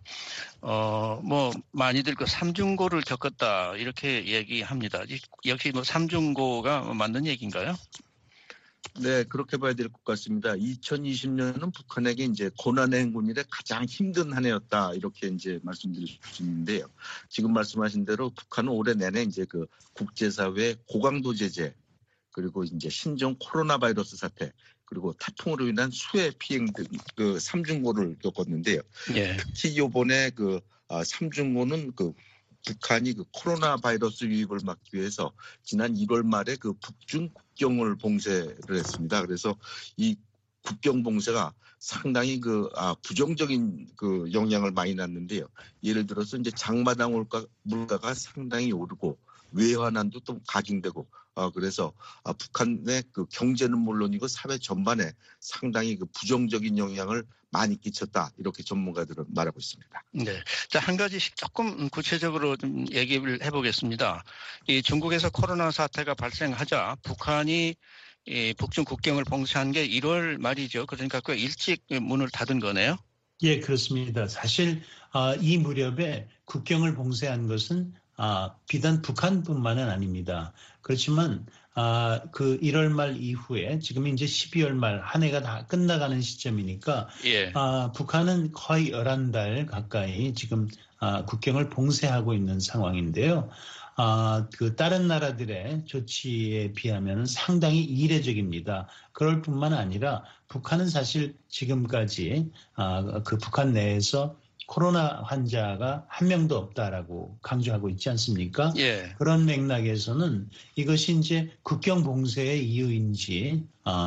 많이들 삼중고를 겪었다 이렇게 얘기합니다. 역시 삼중고가 맞는 얘기인가요? 네, 그렇게 봐야 될 것 같습니다. 2020년은 북한에게 이제 고난의 행군 이래 가장 힘든 한 해였다 이렇게 이제 말씀드릴 수 있는데요. 지금 말씀하신 대로 북한은 올해 내내 이제 국제사회 고강도 제재 그리고 이제 신종 코로나 바이러스 사태 그리고 태풍으로 인한 수해 피해 등 삼중고를 겪었는데요. 예. 특히 이번에 삼중고는 북한이 코로나 바이러스 유입을 막기 위해서 지난 1월 말에 북중 국경을 봉쇄를 했습니다. 그래서 이 국경 봉쇄가 상당히 부정적인 영향을 많이 났는데요. 예를 들어서 이제 장마당 물가가 상당히 오르고 외환난도 또 가중되고 그래서 북한의 경제는 물론이고 사회 전반에 상당히 부정적인 영향을 많이 끼쳤다 이렇게 전문가들은 말하고 있습니다. 네, 자, 한 가지씩 조금 구체적으로 좀 얘기를 해보겠습니다. 이 중국에서 코로나 사태가 발생하자 북한이 이 북중 국경을 봉쇄한 게 1월 말이죠. 그러니까 일찍 문을 닫은 거네요. 예, 그렇습니다. 사실 이 무렵에 국경을 봉쇄한 것은 비단 북한뿐만은 아닙니다. 그렇지만 1월 말 이후에 지금 이제 12월 말 한 해가 다 끝나가는 시점이니까 예. 북한은 거의 11달 가까이 지금 국경을 봉쇄하고 있는 상황인데요. 다른 나라들의 조치에 비하면 상당히 이례적입니다. 그럴 뿐만 아니라 북한은 사실 지금까지 북한 내에서 코로나 환자가 한 명도 없다라고 강조하고 있지 않습니까? 예. 그런 맥락에서는 이것이 이제 국경 봉쇄의 이유인지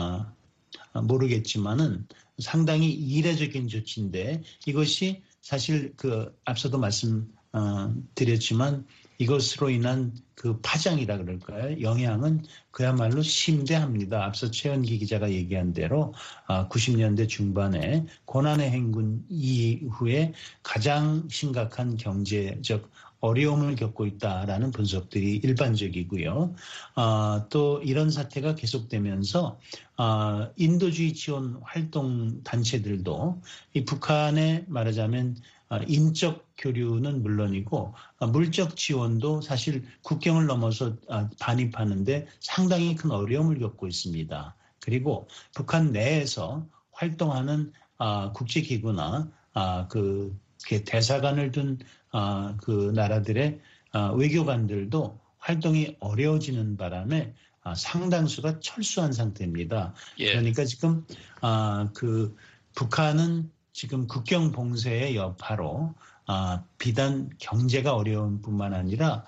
모르겠지만은 상당히 이례적인 조치인데 이것이 사실 앞서도 말씀드렸지만 이것으로 인한 파장이라 그럴까요? 영향은 그야말로 심대합니다. 앞서 최연기 기자가 얘기한 대로 90년대 중반에 고난의 행군 이후에 가장 심각한 경제적 어려움을 겪고 있다라는 분석들이 일반적이고요. 또 이런 사태가 계속되면서 인도주의 지원 활동 단체들도 이 북한에 말하자면 인적 교류는 물론이고 물적 지원도 사실 국경을 넘어서 반입하는데 상당히 큰 어려움을 겪고 있습니다. 그리고 북한 내에서 활동하는 국제기구나 대사관을 둔 나라들의 외교관들도 활동이 어려워지는 바람에 상당수가 철수한 상태입니다. 예. 그러니까 지금 북한은 지금 국경 봉쇄의 여파로 비단 경제가 어려운 뿐만 아니라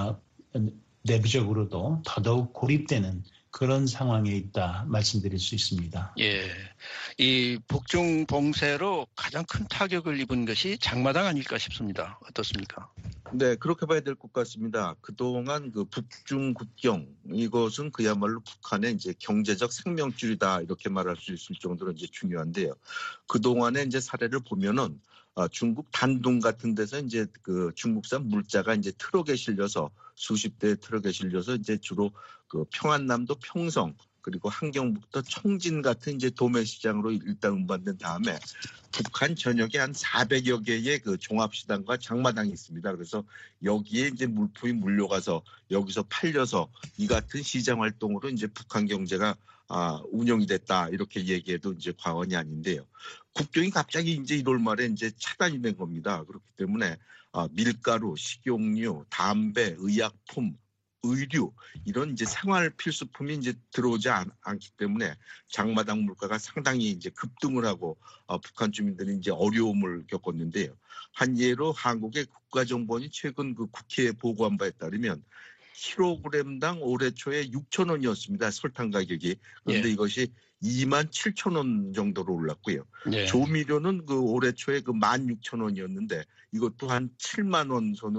내부적으로도 더더욱 고립되는 그런 상황에 있다 말씀드릴 수 있습니다. 예, 이 북중 봉쇄로 가장 큰 타격을 입은 것이 장마당 아닐까 싶습니다. 어떻습니까? 네, 그렇게 봐야 될 것 같습니다. 그동안 북중 국경 이것은 그야말로 북한의 이제 경제적 생명줄이다 이렇게 말할 수 있을 정도로 이제 중요한데요. 그동안의 이제 사례를 보면은 중국 단둥 같은 데서 이제 중국산 물자가 이제 트럭에 실려서 수십 대의 트럭에 실려서 이제 주로 평안남도 평성 그리고 함경북도 청진 같은 이제 도매 시장으로 일단 운반된 다음에 북한 전역에 한 400여 개의 종합시장과 장마당이 있습니다. 그래서 여기에 이제 물품이 물려가서 여기서 팔려서 이 같은 시장 활동으로 이제 북한 경제가 운영이 됐다 이렇게 얘기해도 이제 과언이 아닌데요. 국경이 갑자기 이제 1월 말에 이제 차단이 된 겁니다. 그렇기 때문에 밀가루, 식용유, 담배, 의약품, 의류 이런 이제 생활 필수품이 이제 들어오지 않기 때문에 장마당 물가가 상당히 이제 급등을 하고 북한 주민들이 이제 어려움을 겪었는데요. 한 예로 한국의 국가정보원이 최근 국회에 보고한 바에 따르면 킬로그램당 올해 초에 6,000원이었습니다. 설탕 가격이. 그런데 예. 이것이 27,000원 정도로 올랐고요. 예. 조미료는 올해 초에 16,000원이었는데 이것도 한 7만 원 선으로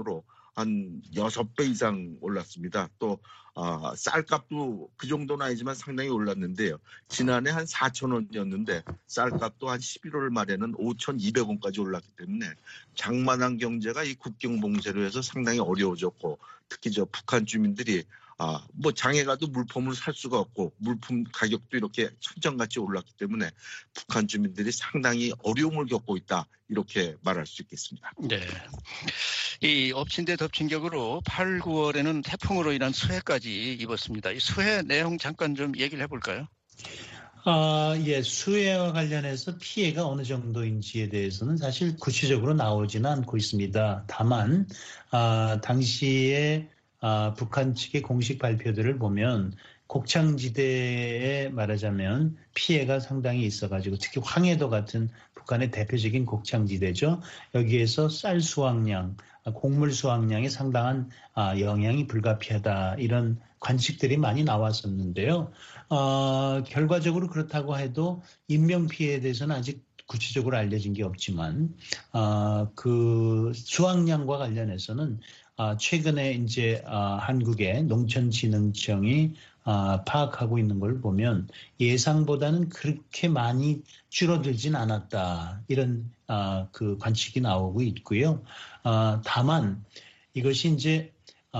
한 6배 이상 올랐습니다. 또 쌀값도 그 정도는 아니지만 상당히 올랐는데요. 지난해 한 4,000원이었는데 쌀값도 한 11월 말에는 5,200원까지 올랐기 때문에 장만한 경제가 이 국경 봉쇄로 해서 상당히 어려워졌고 특히 북한 주민들이 뭐 장에 가도 물품을 살 수가 없고 물품 가격도 이렇게 천정같이 올랐기 때문에 북한 주민들이 상당히 어려움을 겪고 있다. 이렇게 말할 수 있겠습니다. 네. 이 엎친 데 덮친 격으로 8, 9월에는 태풍으로 인한 수해까지 입었습니다. 이 수해 내용 잠깐 좀 얘기를 해볼까요? 예, 수해와 관련해서 피해가 어느 정도인지에 대해서는 사실 구체적으로 나오지는 않고 있습니다. 다만 당시에 북한 측의 공식 발표들을 보면 곡창지대에 말하자면 피해가 상당히 있어가지고 특히 황해도 같은 북한의 대표적인 곡창지대죠. 여기에서 쌀 수확량, 곡물 수확량에 상당한 영향이 불가피하다 이런 관측들이 많이 나왔었는데요. 결과적으로 그렇다고 해도 인명피해에 대해서는 아직 구체적으로 알려진 게 없지만 그 수확량과 관련해서는 최근에 이제 한국의 농촌진흥청이 파악하고 있는 걸 보면 예상보다는 그렇게 많이 줄어들진 않았다 이런 그 관측이 나오고 있고요. 다만 이것이 이제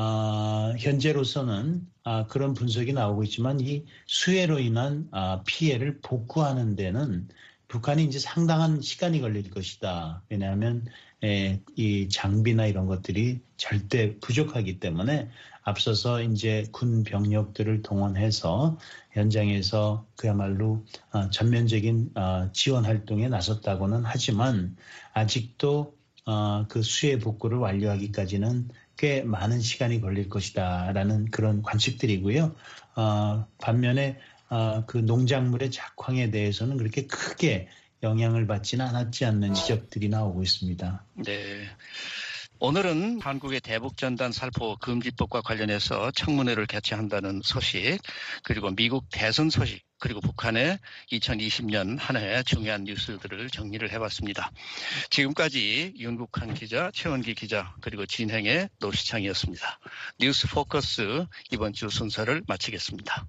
현재로서는 그런 분석이 나오고 있지만 이 수해로 인한 피해를 복구하는 데는 북한이 이제 상당한 시간이 걸릴 것이다. 왜냐하면 이 장비나 이런 것들이 절대 부족하기 때문에 앞서서 이제 군 병력들을 동원해서 현장에서 그야말로 전면적인 지원 활동에 나섰다고는 하지만 아직도 그 수해 복구를 완료하기까지는 꽤 많은 시간이 걸릴 것이다라는 그런 관측들이고요. 반면에 그 농작물의 작황에 대해서는 그렇게 크게 영향을 받지는 않았지 않는 지적들이 나오고 있습니다. 네. 오늘은 한국의 대북전단 살포 금지법과 관련해서 청문회를 개최한다는 소식, 그리고 미국 대선 소식, 그리고 북한의 2020년 한 해 중요한 뉴스들을 정리를 해봤습니다. 지금까지 윤국한 기자, 최원기 기자, 그리고 진행의 노시창이었습니다. 뉴스 포커스 이번 주 순서를 마치겠습니다.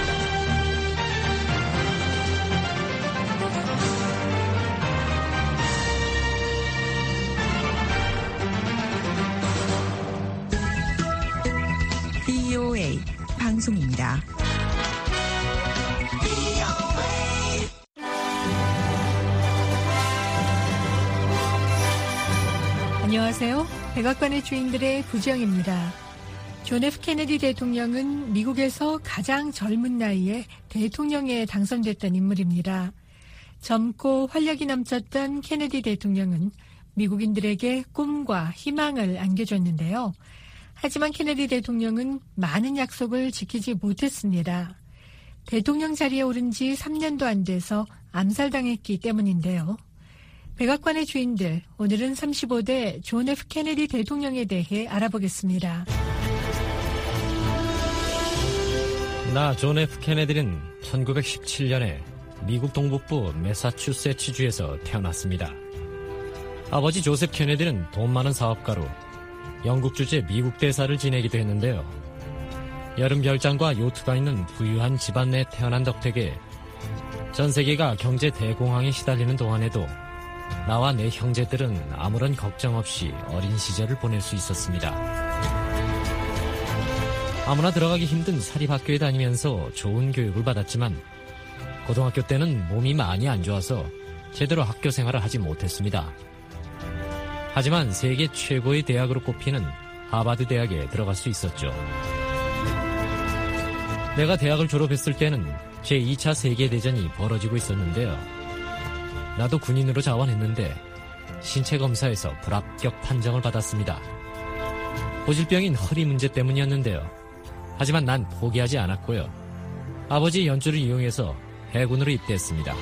VOA 방송입니다. 안녕하세요. 백악관의 주인들의 부정입니다. 존 F 케네디 대통령은 미국에서 가장 젊은 나이에 대통령에 당선됐던 인물입니다. 젊고 활력이 넘쳤던 케네디 대통령은 미국인들에게 꿈과 희망을 안겨줬는데요. 하지만 케네디 대통령은 많은 약속을 지키지 못했습니다. 대통령 자리에 오른 지 3년도 안 돼서 암살당했기 때문인데요. 백악관의 주인들, 오늘은 35대 존 F 케네디 대통령에 대해 알아보겠습니다. 나 존 F 케네디는 1917년에 미국 동북부 매사추세츠주에서 태어났습니다. 아버지 조셉 케네디는 돈 많은 사업가로 영국 주재 미국 대사를 지내기도 했는데요. 여름 별장과 요트가 있는 부유한 집안 내에 태어난 덕택에 전 세계가 경제 대공황에 시달리는 동안에도 나와 내 형제들은 아무런 걱정 없이 어린 시절을 보낼 수 있었습니다. 아무나 들어가기 힘든 사립학교에 다니면서 좋은 교육을 받았지만 고등학교 때는 몸이 많이 안 좋아서 제대로 학교 생활을 하지 못했습니다. 하지만 세계 최고의 대학으로 꼽히는 하버드 대학에 들어갈 수 있었죠. 내가 대학을 졸업했을 때는 제2차 세계대전이 벌어지고 있었는데요. 나도 군인으로 자원했는데 신체 검사에서 불합격 판정을 받았습니다. 고질병인 허리 문제 때문이었는데요. 하지만 난 포기하지 않았고요. 아버지의 연주를 이용해서 해군으로 입대했습니다.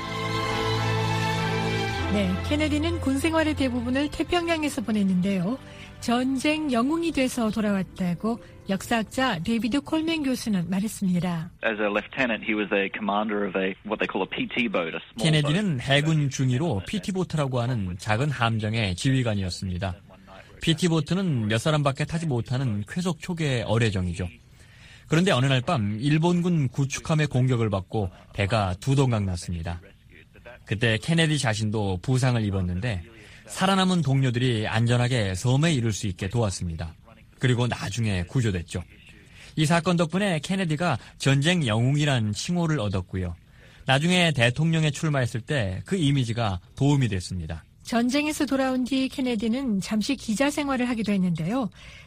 네, 케네디는 군 생활의 대부분을 태평양에서 보냈는데요. 전쟁 영웅이 돼서 돌아왔다고 역사학자 데이비드 콜맨 교수는 말했습니다. As a lieutenant, he was a commander of a what they call a PT boat. 케네디는 해군 중위로 PT보트라고 하는 작은 함정의 지휘관이었습니다. PT보트는 몇 사람밖에 타지 못하는 쾌속 초계의 어뢰정이죠. 그런데 어느 날 밤 일본군 구축함의 공격을 받고 배가 두동강 났습니다. 그때 케네디 자신도 부상을 입었는데 살아남은 동료들이 안전하게 섬에 이를 수 있게 도왔습니다. 그리고 나중에 구조됐죠. 이 사건 덕분에 케네디가 전쟁 영웅이란 칭호를 얻었고요. 나중에 대통령에 출마했을 때 그 이미지가 도움이 됐습니다. 전쟁에서 돌아온 뒤 케네디는 잠시 기자 생활을 하기도 했는데요.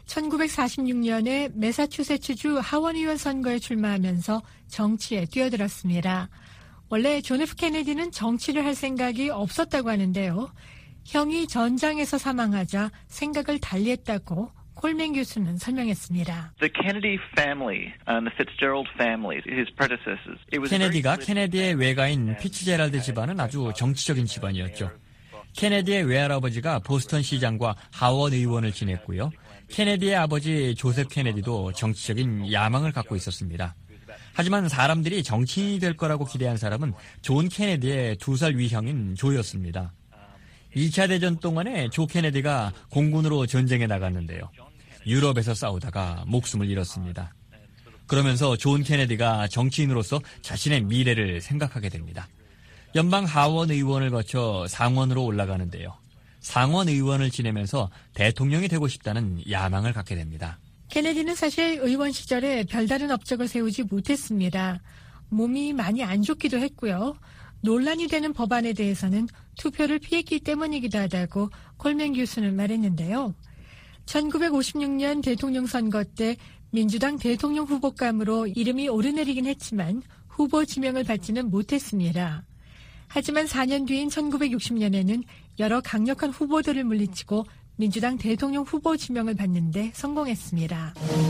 1946년에 매사추세츠주 하원의원 선거에 출마하면서 정치에 뛰어들었습니다. 원래 존 F 케네디는 정치를 할 생각이 없었다고 하는데요. 형이 전장에서 사망하자 생각을 달리했다고 콜맨 교수는 설명했습니다. The Kennedy family and the Fitzgerald families, his predecessors. 케네디가 케네디의 외가인 피츠제랄드 집안은 아주 정치적인 집안이었죠. 케네디의 외할아버지가 보스턴 시장과 하원 의원을 지냈고요. 케네디의 아버지 조셉 케네디도 정치적인 야망을 갖고 있었습니다. 하지만 사람들이 정치인이 될 거라고 기대한 사람은 존 케네디의 2살 위형인 조였습니다. 2차 대전 동안에 조 케네디가 공군으로 전쟁에 나갔는데요. 유럽에서 싸우다가 목숨을 잃었습니다. 그러면서 존 케네디가 정치인으로서 자신의 미래를 생각하게 됩니다. 연방 하원 의원을 거쳐 상원으로 올라가는데요. 상원 의원을 지내면서 대통령이 되고 싶다는 야망을 갖게 됩니다. 케네디는 사실 의원 시절에 별다른 업적을 세우지 못했습니다. 몸이 많이 안 좋기도 했고요. 논란이 되는 법안에 대해서는 투표를 피했기 때문이기도 하다고 콜맨 교수는 말했는데요. 1956년 대통령 선거 때 민주당 대통령 후보감으로 이름이 오르내리긴 했지만 후보 지명을 받지는 못했습니다. 하지만 4년 뒤인 1960년에는 여러 강력한 후보들을 물리치고 민주당 대통령 후보 지명을 받는데 성공했습니다.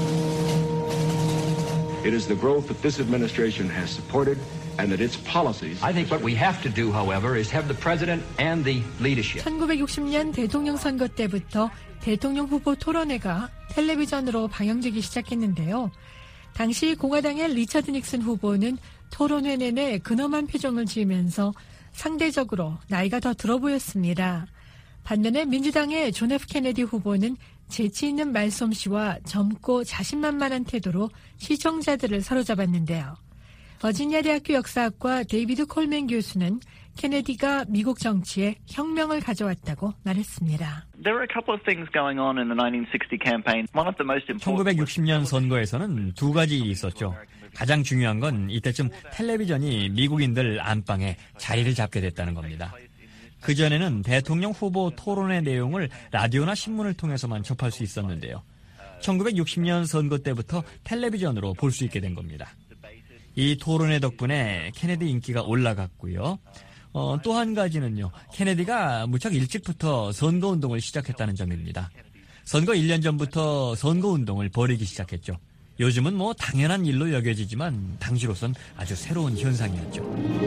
It is the growth that this administration has supported and that its policies. I think what we have to do, however, is have the president and the leadership. 1960년 대통령 선거 때부터 대통령 후보 토론회가 텔레비전으로 방영되기 시작했는데요. 당시 공화당의 리처드 닉슨 후보는 토론회 내내 근엄한 표정을 지으면서 상대적으로 나이가 더 들어 보였습니다. 반면에 민주당의 존 F 케네디 후보는 재치 있는 말솜씨와 젊고 자신만만한 태도로 시청자들을 사로잡았는데요. 버지니아 대학교 역사학과 데이비드 콜맨 교수는 케네디가 미국 정치에 혁명을 가져왔다고 말했습니다. There are a couple of things going on in the 1960 campaign. One of the most important 1960년 선거에서는 두 가지 일이 있었죠. 가장 중요한 건 이때쯤 텔레비전이 미국인들 안방에 자리를 잡게 됐다는 겁니다. 그전에는 대통령 후보 토론의 내용을 라디오나 신문을 통해서만 접할 수 있었는데요. 1960년 선거 때부터 텔레비전으로 볼 수 있게 된 겁니다. 이 토론회 덕분에 케네디 인기가 올라갔고요. 또 한 가지는요. 케네디가 무척 일찍부터 선거운동을 시작했다는 점입니다. 선거 1년 전부터 선거운동을 벌이기 시작했죠. 요즘은 뭐 당연한 일로 여겨지지만 당시로선 아주 새로운 현상이었죠.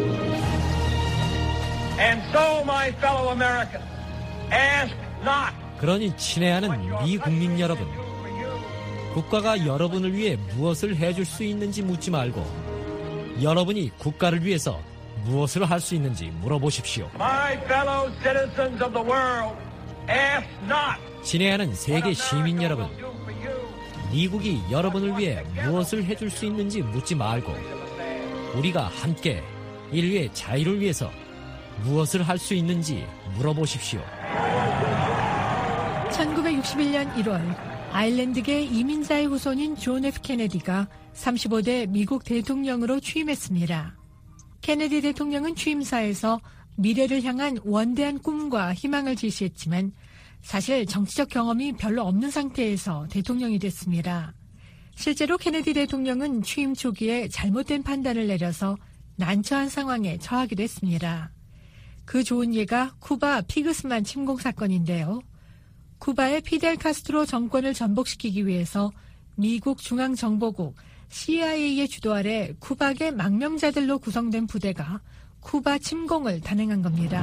And so, my fellow Americans, ask not. 그러니 친애하는 미 국민 여러분, 국가가 여러분을 위해 무엇을 해줄 수 있는지 묻지 말고 여러분이 국가를 위해서 무엇을 할 수 있는지 물어보십시오. My fellow citizens of the world, ask not. 친애하는 세계 시민 여러분, 미국이 여러분을 위해 무엇을 해줄 수 있는지 묻지 말고 우리가 함께 인류의 자유를 위해서 무엇을 할 수 있는지 물어보십시오. 1961년 1월 아일랜드계 이민자의 후손인 존 F 케네디가 35대 미국 대통령으로 취임했습니다. 케네디 대통령은 취임사에서 미래를 향한 원대한 꿈과 희망을 제시했지만 사실 정치적 경험이 별로 없는 상태에서 대통령이 됐습니다. 실제로 케네디 대통령은 취임 초기에 잘못된 판단을 내려서 난처한 상황에 처하기도 했습니다. 그 좋은 예가 쿠바 피그스만 침공 사건인데요. 쿠바의 피델 카스트로 정권을 전복시키기 위해서 미국 중앙정보국 CIA의 주도 아래 쿠바계 망명자들로 구성된 부대가 쿠바 침공을 단행한 겁니다.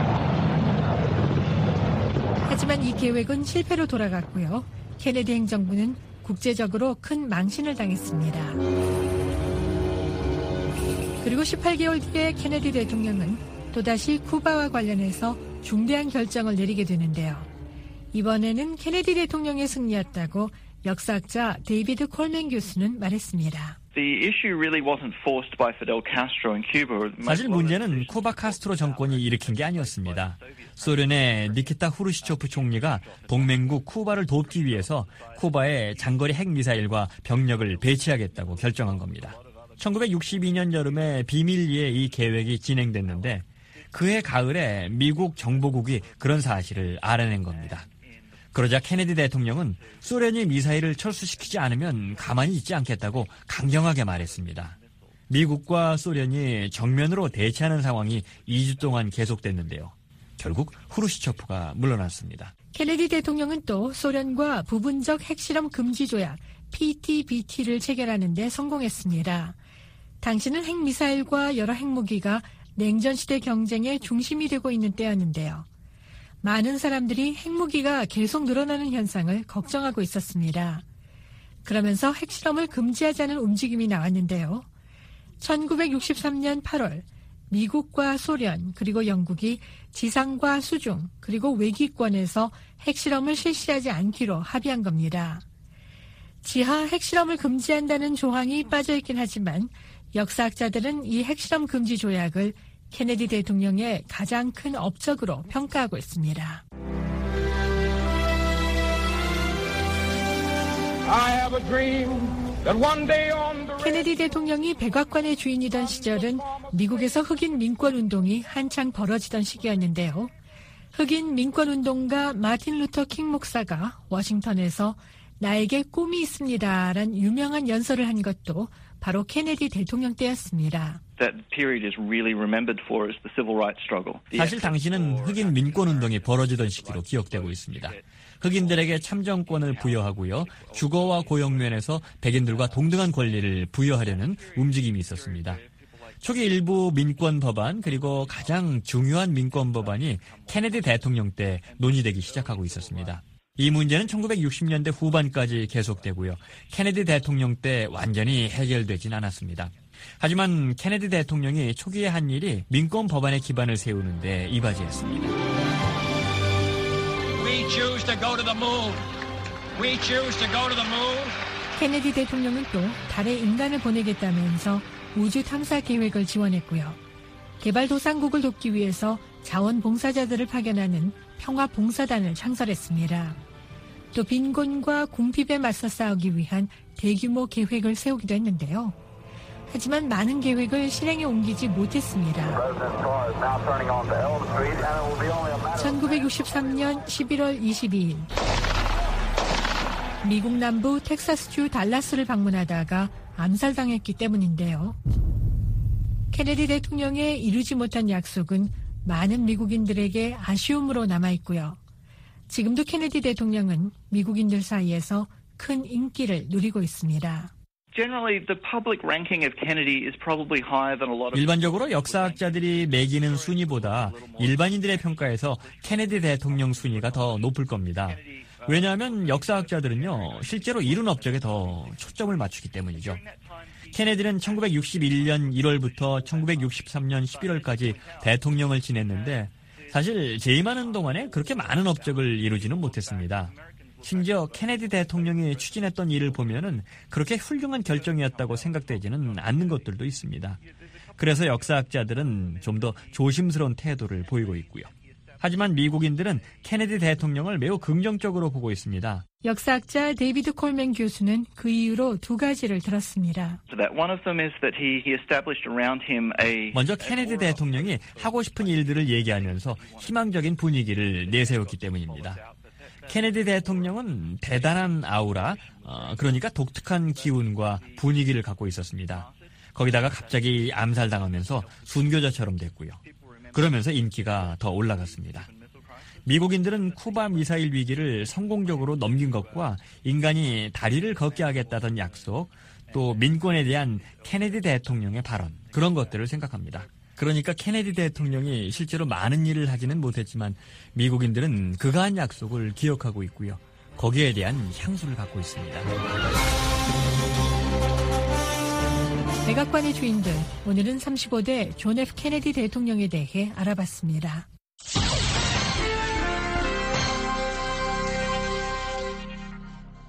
하지만 이 계획은 실패로 돌아갔고요. 케네디 행정부는 국제적으로 큰 망신을 당했습니다. 그리고 18개월 뒤에 케네디 대통령은 또다시 쿠바와 관련해서 중대한 결정을 내리게 되는데요. 이번에는 케네디 대통령의 승리였다고 역사학자 데이비드 콜맨 교수는 말했습니다. 사실 문제는 쿠바 카스트로 정권이 일으킨 게 아니었습니다. 소련의 니키타 후르시초프 총리가 동맹국 쿠바를 돕기 위해서 쿠바에 장거리 핵미사일과 병력을 배치하겠다고 결정한 겁니다. 1962년 여름에 비밀리에 이 계획이 진행됐는데 그해 가을에 미국 정보국이 그런 사실을 알아낸 겁니다. 그러자 케네디 대통령은 소련이 미사일을 철수시키지 않으면 가만히 있지 않겠다고 강경하게 말했습니다. 미국과 소련이 정면으로 대치하는 상황이 2주 동안 계속됐는데요. 결국 후르시초프가 물러났습니다. 케네디 대통령은 또 소련과 부분적 핵실험 금지 조약 PTBT를 체결하는 데 성공했습니다. 당시는 핵미사일과 여러 핵무기가 냉전시대 경쟁의 중심이 되고 있는 때였는데요. 많은 사람들이 핵무기가 계속 늘어나는 현상을 걱정하고 있었습니다. 그러면서 핵실험을 금지하자는 움직임이 나왔는데요. 1963년 8월 미국과 소련 그리고 영국이 지상과 수중 그리고 외기권에서 핵실험을 실시하지 않기로 합의한 겁니다. 지하 핵실험을 금지한다는 조항이 빠져있긴 하지만 역사학자들은 이 핵실험 금지 조약을 케네디 대통령의 가장 큰 업적으로 평가하고 있습니다. 케네디 대통령이 백악관의 주인이던 시절은 미국에서 흑인 민권운동이 한창 벌어지던 시기였는데요. 흑인 민권운동가 마틴 루터 킹 목사가 워싱턴에서 나에게 꿈이 있습니다란 유명한 연설을 한 것도 바로 케네디 대통령 때였습니다. 사실 당시는 흑인 민권운동이 벌어지던 시기로 기억되고 있습니다. 흑인들에게 참정권을 부여하고요. 주거와 고용 면에서 백인들과 동등한 권리를 부여하려는 움직임이 있었습니다. 초기 일부 민권 법안 그리고 가장 중요한 민권 법안이 케네디 대통령 때 논의되기 시작하고 있었습니다. 이 문제는 1960년대 후반까지 계속되고요. 케네디 대통령 때 완전히 해결되진 않았습니다. 하지만 케네디 대통령이 초기에 한 일이 민권 법안의 기반을 세우는 데 이바지했습니다. We choose to go to the moon. We choose to go to the moon. 케네디 대통령은 또 달에 인간을 보내겠다면서 우주 탐사 계획을 지원했고요. 개발도상국을 돕기 위해서 자원봉사자들을 파견하는 평화봉사단을 창설했습니다. 또 빈곤과 궁핍에 맞서 싸우기 위한 대규모 계획을 세우기도 했는데요. 하지만 많은 계획을 실행에 옮기지 못했습니다. 1963년 11월 22일 미국 남부 텍사스주 달라스를 방문하다가 암살당했기 때문인데요. 케네디 대통령의 이루지 못한 약속은 많은 미국인들에게 아쉬움으로 남아있고요. 지금도 케네디 대통령은 미국인들 사이에서 큰 인기를 누리고 있습니다. 일반적으로 역사학자들이 매기는 순위보다 일반인들의 평가에서 케네디 대통령 순위가 더 높을 겁니다. 왜냐하면 역사학자들은요, 실제로 이룬 업적에 더 초점을 맞추기 때문이죠. 케네디는 1961년 1월부터 1963년 11월까지 대통령을 지냈는데 사실 재임하는 동안에 그렇게 많은 업적을 이루지는 못했습니다. 심지어 케네디 대통령이 추진했던 일을 보면은 그렇게 훌륭한 결정이었다고 생각되지는 않는 것들도 있습니다. 그래서 역사학자들은 좀 더 조심스러운 태도를 보이고 있고요. 하지만 미국인들은 케네디 대통령을 매우 긍정적으로 보고 있습니다. 역사학자 데이비드 콜맨 교수는 그 이유로 두 가지를 들었습니다. 먼저 케네디 대통령이 하고 싶은 일들을 얘기하면서 희망적인 분위기를 내세웠기 때문입니다. 케네디 대통령은 대단한 아우라, 그러니까 독특한 기운과 분위기를 갖고 있었습니다. 거기다가 갑자기 암살당하면서 순교자처럼 됐고요. 그러면서 인기가 더 올라갔습니다. 미국인들은 쿠바 미사일 위기를 성공적으로 넘긴 것과 인간이 다리를 걷게 하겠다던 약속, 또 민권에 대한 케네디 대통령의 발언, 그런 것들을 생각합니다. 그러니까 케네디 대통령이 실제로 많은 일을 하지는 못했지만 미국인들은 그가 한 약속을 기억하고 있고요. 거기에 대한 향수를 갖고 있습니다. 백악관의 주인들, 오늘은 35대 존 F 케네디 대통령에 대해 알아봤습니다.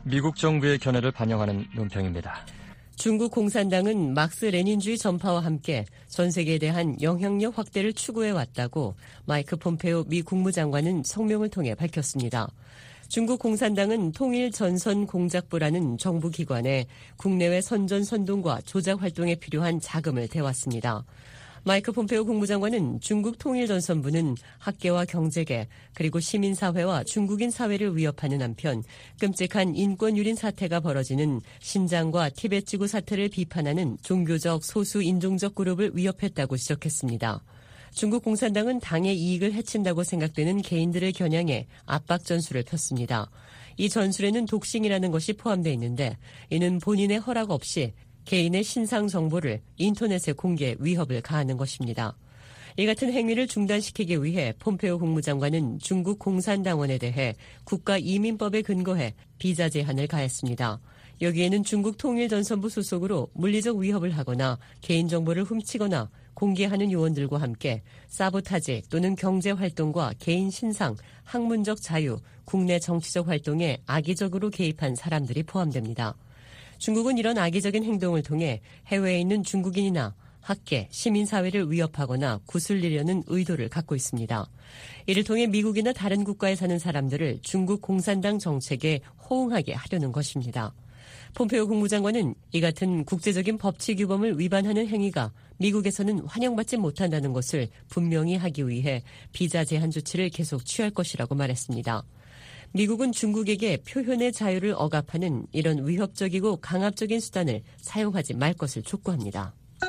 미국 정부의 견해를 반영하는 논평입니다. 중국 공산당은 막스 레닌주의 전파와 함께 전 세계에 대한 영향력 확대를 추구해왔다고 마이크 폼페오 미 국무장관은 성명을 통해 밝혔습니다. 중국 공산당은 통일전선공작부라는 정부기관에 국내외 선전선동과 조작 활동에 필요한 자금을 대왔습니다. 마이크 폼페오 국무장관은 중국 통일전선부는 학계와 경제계 그리고 시민사회와 중국인 사회를 위협하는 한편 끔찍한 인권유린 사태가 벌어지는 신장과 티베트 지구 사태를 비판하는 종교적 소수 인종적 그룹을 위협했다고 지적했습니다. 중국 공산당은 당의 이익을 해친다고 생각되는 개인들을 겨냥해 압박 전술을 폈습니다. 이 전술에는 독싱이라는 것이 포함되어 있는데 이는 본인의 허락 없이 개인의 신상 정보를 인터넷에 공개 위협을 가하는 것입니다. 이 같은 행위를 중단시키기 위해 폼페오 국무장관은 중국 공산당원에 대해 국가이민법에 근거해 비자 제한을 가했습니다. 여기에는 중국 통일전선부 소속으로 물리적 위협을 하거나 개인정보를 훔치거나 공개하는 요원들과 함께 사보타지 또는 경제활동과 개인 신상, 학문적 자유, 국내 정치적 활동에 악의적으로 개입한 사람들이 포함됩니다. 중국은 이런 악의적인 행동을 통해 해외에 있는 중국인이나 학계, 시민사회를 위협하거나 구슬리려는 의도를 갖고 있습니다. 이를 통해 미국이나 다른 국가에 사는 사람들을 중국 공산당 정책에 호응하게 하려는 것입니다. 폼페오 국무장관은 이 같은 국제적인 법치 규범을 위반하는 행위가 미국에서는 환영받지 못한다는 것을 분명히 하기 위해 비자 제한 조치를 계속 취할 것이라고 말했습니다. 미국은 중국에게 표현의 자유를 억압하는 이런 위협적이고 강압적인 수단을 사용하지 말 것을 촉구합니다.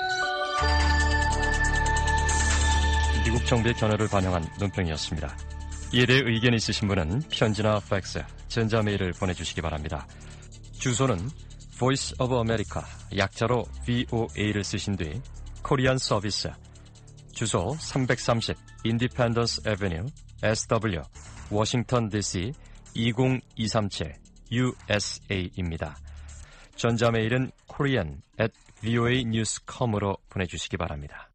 미국 정부의 견해를 반영한 논평이었습니다. 이에 대해 의견 있으신 분은 편지나 팩스, 전자메일을 보내주시기 바랍니다. 주소는 Voice of America, 약자로 VOA를 쓰신 뒤 코리안 서비스, 주소 330 Independence Avenue, SW, 워싱턴 DC 20237 USA입니다. 전자메일은 korean@voanews.com으로 보내주시기 바랍니다.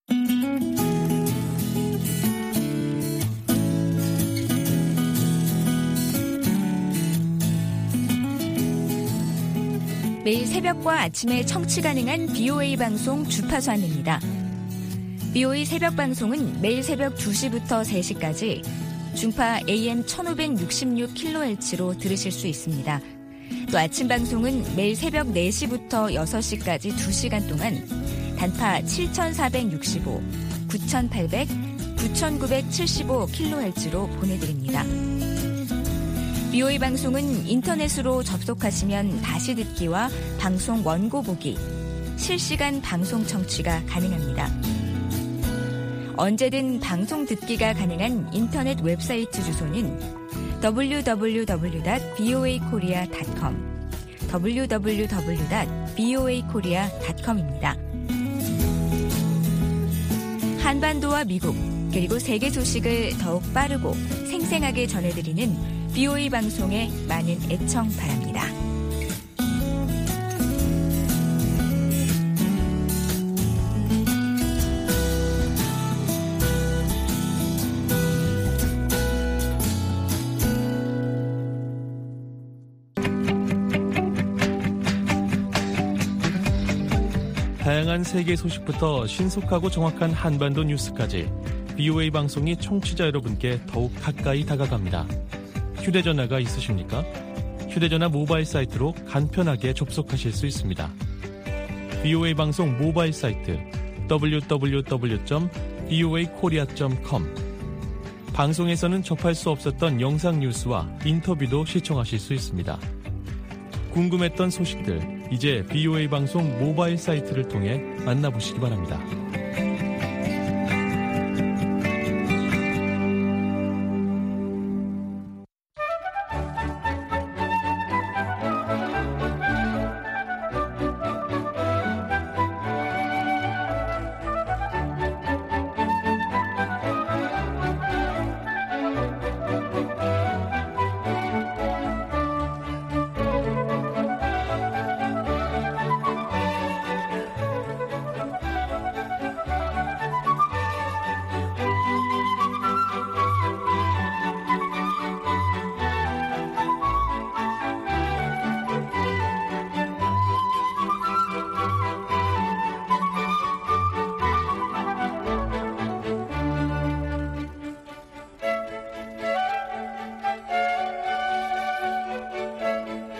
매일 새벽과 아침에 청취 가능한 BOA 방송 주파수 안내입니다. BOA 새벽 방송은 매일 새벽 2시부터 3시까지 중파 AM 1566kHz로 들으실 수 있습니다. 또 아침 방송은 매일 새벽 4시부터 6시까지 2시간 동안 단파 7465, 9800, 9975kHz로 보내드립니다. BOA 방송은 인터넷으로 접속하시면 다시 듣기와 방송 원고 보기, 실시간 방송 청취가 가능합니다. 언제든 방송 듣기가 가능한 인터넷 웹사이트 주소는 www.voakorea.com, www.voakorea.com입니다. 한반도와 미국, 그리고 세계 소식을 더욱 빠르고 생생하게 전해드리는 BOA 방송에 많은 애청 바랍니다. 다양한 세계 소식부터 신속하고 정확한 한반도 뉴스까지 BOA 방송이 청취자 여러분께 더욱 가까이 다가갑니다. 휴대전화가 있으십니까? 휴대전화 모바일 사이트로 간편하게 접속하실 수 있습니다. BOA 방송 모바일 사이트 www.voakorea.com. 방송에서는 접할 수 없었던 영상 뉴스와 인터뷰도 시청하실 수 있습니다. 궁금했던 소식들, 이제 BOA 방송 모바일 사이트를 통해 만나보시기 바랍니다.